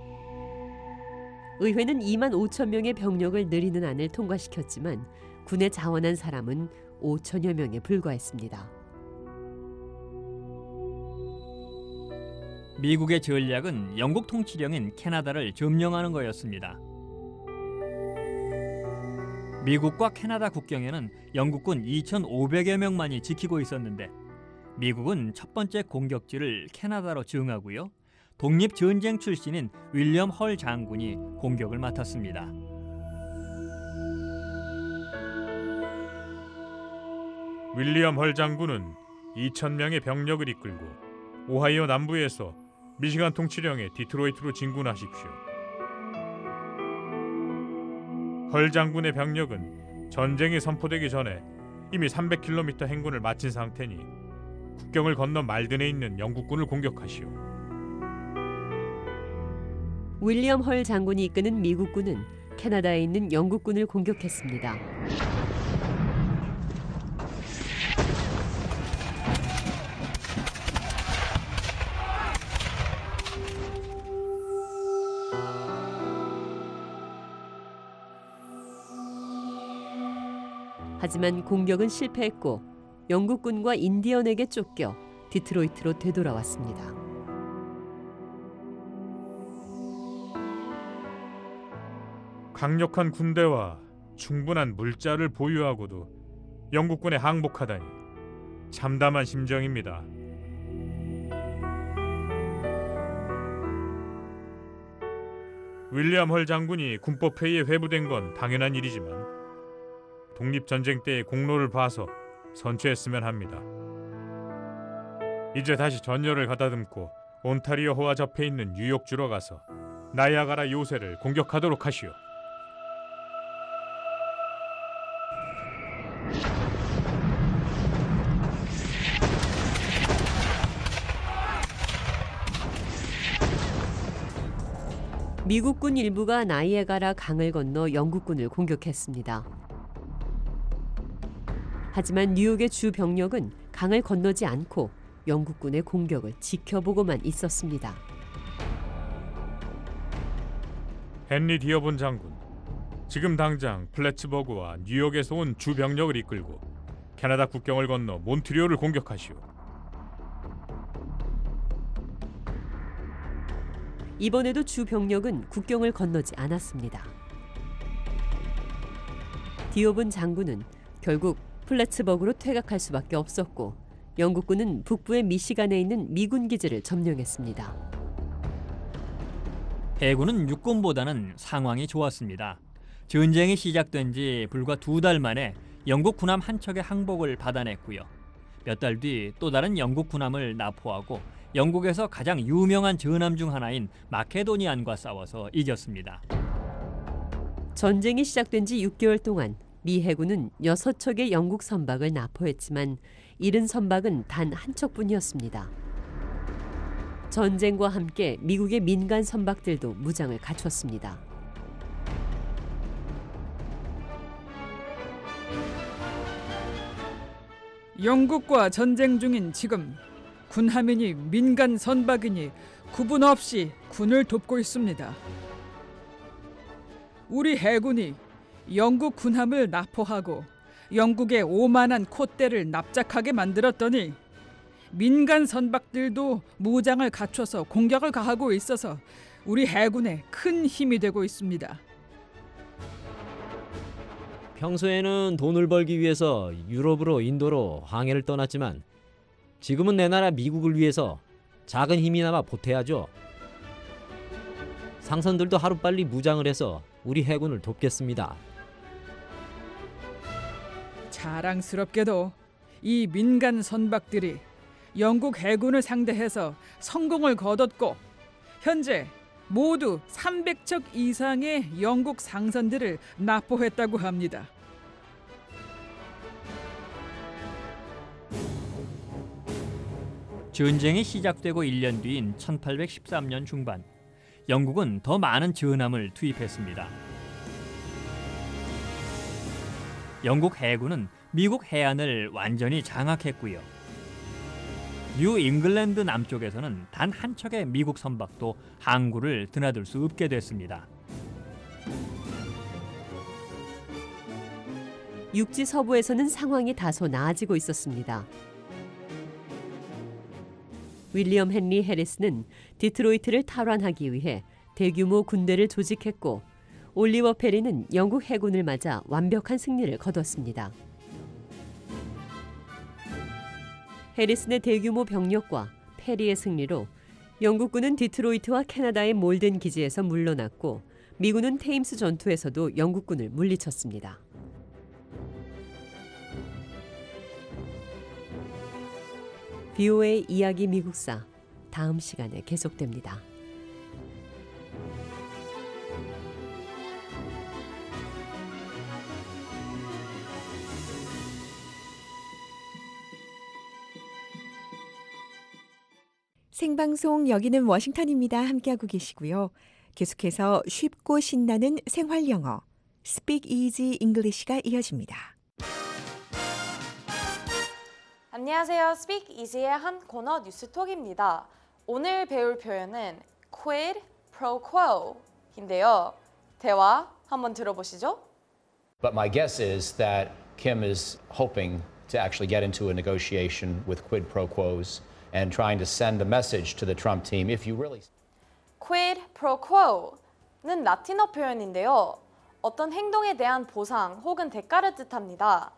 의회는 이만 오천 명의 병력을 늘리는 안을 통과시켰지만 군에 자원한 사람은 오천여 명에 불과했습니다. 미국의 전략은 영국 통치령인 캐나다를 점령하는 거였습니다. 미국과 캐나다 국경에는 영국군 이천오백여 명만이 지키고 있었는데 미국은 첫 번째 공격지를 캐나다로 정하고요. 독립전쟁 출신인 윌리엄 헐 장군이 공격을 맡았습니다. 윌리엄 헐 장군은 이천 명의 병력을 이끌고 오하이오 남부에서 미시간 통치령의 디트로이트로 진군하십시오. 헐 장군의 병력은 전쟁이 선포되기 전에 이미 삼백 킬로미터 행군을 마친 상태니 국경을 건너 말든에 있는 영국군을 공격하시오. 윌리엄 헐 장군이 이끄는 미국군은 캐나다에 있는 영국군을 공격했습니다. 하지만 공격은 실패했고 영국군과 인디언에게 쫓겨 디트로이트로 되돌아왔습니다. 강력한 군대와 충분한 물자를 보유하고도 영국군에 항복하다니 참담한 심정입니다. 윌리엄 헐 장군이 군법회의에 회부된 건 당연한 일이지만 독립전쟁 때의 공로를 봐서 선처했으면 합니다. 이제 다시 전열을 가다듬고 온타리오호와 접해 있는 뉴욕주로 가서 나이아가라 요새를 공격하도록 하시오. 미국군 일부가 나이아가라 강을 건너 영국군을 공격했습니다. 하지만 뉴욕의 주 병력은 강을 건너지 않고 영국군의 공격을 지켜보고만 있었습니다. 헨리 디어본 장군, 지금 당장 플래츠버그와 뉴욕에서 온 주 병력을 이끌고 캐나다 국경을 건너 몬트리올을 공격하시오. 이번에도 주 병력은 국경을 건너지 않았습니다. 디오본 장군은 결국 플래츠버그로 퇴각할 수밖에 없었고 영국군은 북부의 미시간에 있는 미군 기지를 점령했습니다. 해군은 육군보다는 상황이 좋았습니다. 전쟁이 시작된 지 불과 두 달 만에 영국 군함 한 척의 항복을 받아냈고요. 몇 달 뒤 또 다른 영국 군함을 납포하고 영국에서 가장 유명한 전함 중 하나인 마케도니안과 싸워서 이겼습니다. 전쟁이 시작된 지 육 개월 동안 미 해군은 여섯 척의 영국 선박을 납포했지만 잃은 선박은 단 한 척뿐이었습니다. 전쟁과 함께 미국의 민간 선박들도 무장을 갖췄습니다. 영국과 전쟁 중인 지금 군함이니 민간 선박이니 구분 없이 군을 돕고 있습니다. 우리 해군이 영국 군함을 납포하고 영국의 오만한 콧대를 납작하게 만들었더니 민간 선박들도 무장을 갖춰서 공격을 가하고 있어서 우리 해군에 큰 힘이 되고 있습니다. 평소에는 돈을 벌기 위해서 유럽으로 인도로 항해를 떠났지만 지금은 내 나라 미국을 위해서 작은 힘이나마 보태야죠. 상선들도 하루빨리 무장을 해서 우리 해군을 돕겠습니다. 자랑스럽게도 이 민간 선박들이 영국 해군을 상대해서 성공을 거뒀고 현재 모두 삼백 척 이상의 영국 상선들을 납포했다고 합니다. 전쟁이 시작되고 일 년 뒤인 천팔백십삼 년 중반, 영국은 더 많은 전함을 투입했습니다. 영국 해군은 미국 해안을 완전히 장악했고요. 뉴 잉글랜드 남쪽에서는 단 한 척의 미국 선박도 항구를 드나들 수 없게 됐습니다. 육지 서부에서는 상황이 다소 나아지고 있었습니다. 윌리엄 헨리 해리스는 디트로이트를 탈환하기 위해 대규모 군대를 조직했고 올리버 페리는 영국 해군을 맞아 완벽한 승리를 거뒀습니다. 해리슨의 대규모 병력과 페리의 승리로 영국군은 디트로이트와 캐나다의 몰덴 기지에서 물러났고 미군은 테임스 전투에서도 영국군을 물리쳤습니다. 비오에이 이야기 미국사 다음 시간에 계속됩니다. 생방송 여기는 워싱턴입니다. 함께하고 계시고요. 계속해서 쉽고 신나는 생활 영어 Speak Easy English가 이어집니다. 안녕하세요. Speak Easy의 한 코너 뉴스톡입니다. 오늘 배울 표현은 quid pro quo인데요. 대화 한번 들어보시죠. But my guess is that Kim is hoping to actually get into a negotiation with quid pro quos and trying to send a message to the Trump team. If you really quid pro quo는 라틴어 표현인데요. 어떤 행동에 대한 보상 혹은 대가를 뜻합니다.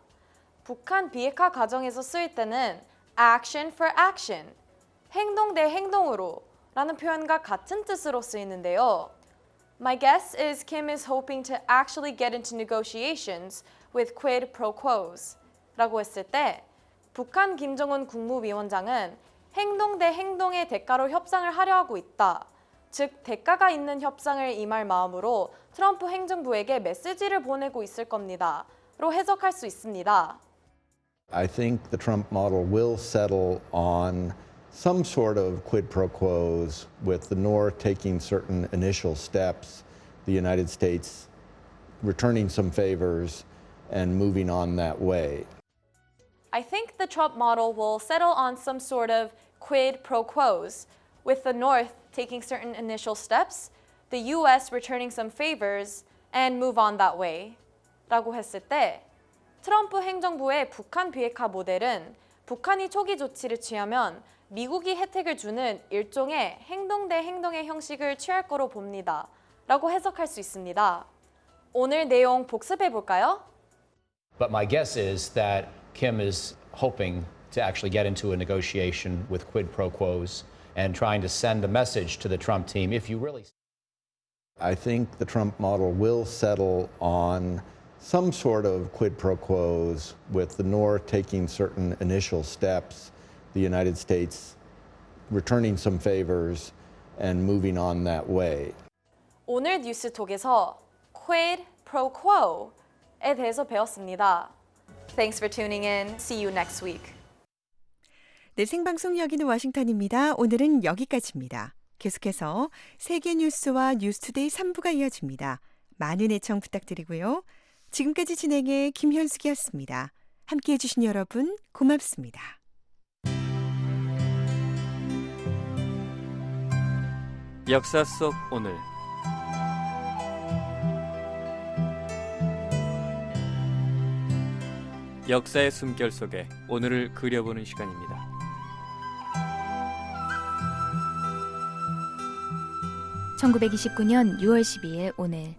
북한 비핵화 과정에서 쓰일 때는 action for action, 행동 대 행동으로 라는 표현과 같은 뜻으로 쓰이는데요. My guess is Kim is hoping to actually get into negotiations with quid pro quos 라고 했을 때 북한 김정은 국무위원장은 행동 대 행동의 대가로 협상을 하려 하고 있다. 즉 대가가 있는 협상을 임할 마음으로 트럼프 행정부에게 메시지를 보내고 있을 겁니다. 로 해석할 수 있습니다. I think the Trump model will settle on some sort of quid pro quos, with the North taking certain initial steps, the United States returning some favors, and moving on that way. I think the Trump model will settle on some sort of quid pro quos, with the North taking certain initial steps, the U S returning some favors, and move on that way. 라고 했을 때 트럼프 행정부의 북한 비핵화 모델은 북한이 초기 조치를 취하면 미국이 혜택을 주는 일종의 행동 대 행동의 형식을 취할 거로 봅니다. 라고 해석할 수 있습니다. 오늘 내용 복습해 볼까요? But my guess is that Kim is hoping to actually get into a negotiation with quid pro quos and trying to send a message to the Trump team. If you really I think the Trump model will settle on some sort of quid pro quos, with the North taking certain initial steps, the United States returning some favors, and moving on that way. 오늘 뉴스톡에서 quid pro quo에 대해서 배웠습니다. Thanks for tuning in. See you next week. 네, 생방송 여기는 워싱턴입니다. 오늘은 여기까지입니다. 계속해서 세계 뉴스와 뉴스투데이 삼 부가 이어집니다. 많은 애청 부탁드리고요. 지금까지 진행의 김현숙이었습니다. 함께해 주신 여러분 고맙습니다. 역사 속 오늘 역사의 숨결 속에 오늘을 그려보는 시간입니다. 천구백이십구 년 유월 십이일 오늘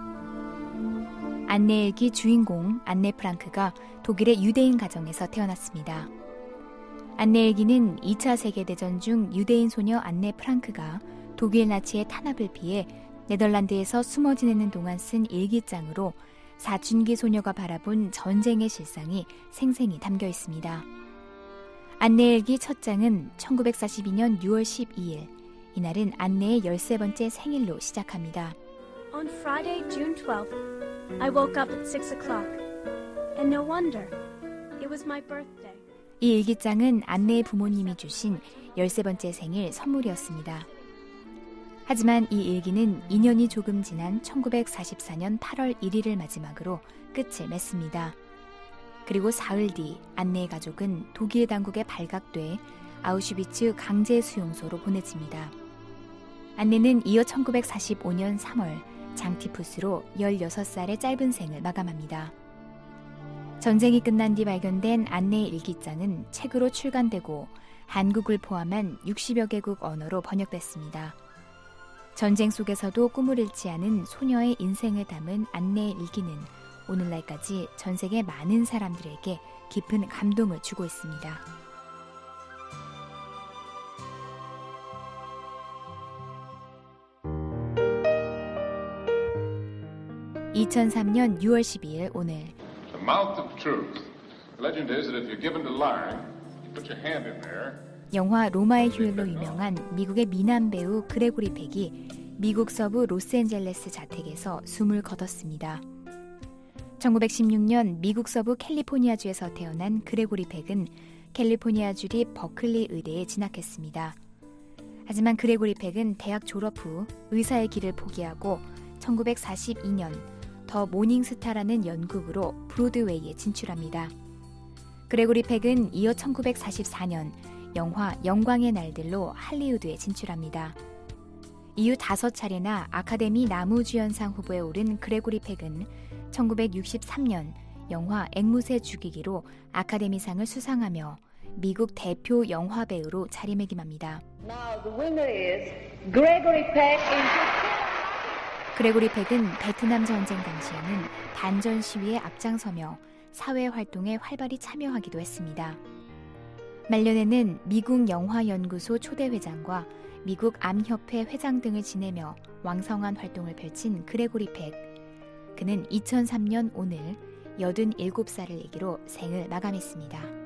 안네 일기 주인공 안네 프랑크가 독일의 유대인 가정에서 태어났습니다. 안네 일기는 이 차 세계대전 중 유대인 소녀 안네 프랑크가 독일 나치의 탄압을 피해 네덜란드에서 숨어 지내는 동안 쓴 일기장으로 사춘기 소녀가 바라본 전쟁의 실상이 생생히 담겨 있습니다. 안네 일기 첫 장은 천구백사십이 년 유월 십이일, 이날은 안네의 열세 번째 생일로 시작합니다. On Friday, June twelfth, I woke up at six o'clock. And no wonder. It was my birthday. 이 일기장은 안네의 부모님이 주신 열세 번째 생일 선물이었습니다. 하지만 이 일기는 이 년이 조금 지난 천구백사십사 년 팔월 일일을 마지막으로 끝을 맺습니다. 그리고 사흘 뒤 안네의 가족은 독일 당국에 발각돼 아우슈비츠 강제 수용소로 보내집니다. 안네는 이어 천구백사십오 년 삼월 장티푸스로 열여섯 살의 짧은 생을 마감합니다. 전쟁이 끝난 뒤 발견된 안네의 일기장은 책으로 출간되고 한국을 포함한 육십여 개국 언어로 번역됐습니다. 전쟁 속에서도 꿈을 잃지 않은 소녀의 인생을 담은 안네의 일기는 오늘날까지 전 세계 많은 사람들에게 깊은 감동을 주고 있습니다. 이천삼 년 유월 십이일 오늘. The mouth of truth. Legend is that if you're given to lying, you put your hand in there. 영화 로마의 휴일로 유명한 미국의 미남 배우 그레고리 팩이 미국 서부 로스앤젤레스 자택에서 숨을 거뒀습니다. 천구백십육 년 미국 서부 캘리포니아주에서 태어난 그레고리 팩은 캘리포니아 주립 버클리 의대에 진학했습니다. 하지만 그레고리 팩은 대학 졸업 후 의사의 길을 포기하고 천구백사십이 년 더 모닝스타라는 연극으로 브로드웨이에 진출합니다. 그레고리 팩은 이어 천구백사십사 년 영화 영광의 날들로 할리우드에 진출합니다. 이후 다섯 차례나 아카데미 나무주연상 후보에 오른 그레고리 팩은 천구백육십삼 년 영화 앵무새 죽이기로 아카데미상을 수상하며 미국 대표 영화 배우로 자리매김합니다. Now the winner is Gregory Peck in 그레고리 팩은 베트남 전쟁 당시에는 단전 시위에 앞장서며 사회 활동에 활발히 참여하기도 했습니다. 말년에는 미국 영화연구소 초대 회장과 미국 암협회 회장 등을 지내며 왕성한 활동을 펼친 그레고리 팩. 그는 이천삼 년 오늘 여든일곱 살을 얘기로 생을 마감했습니다.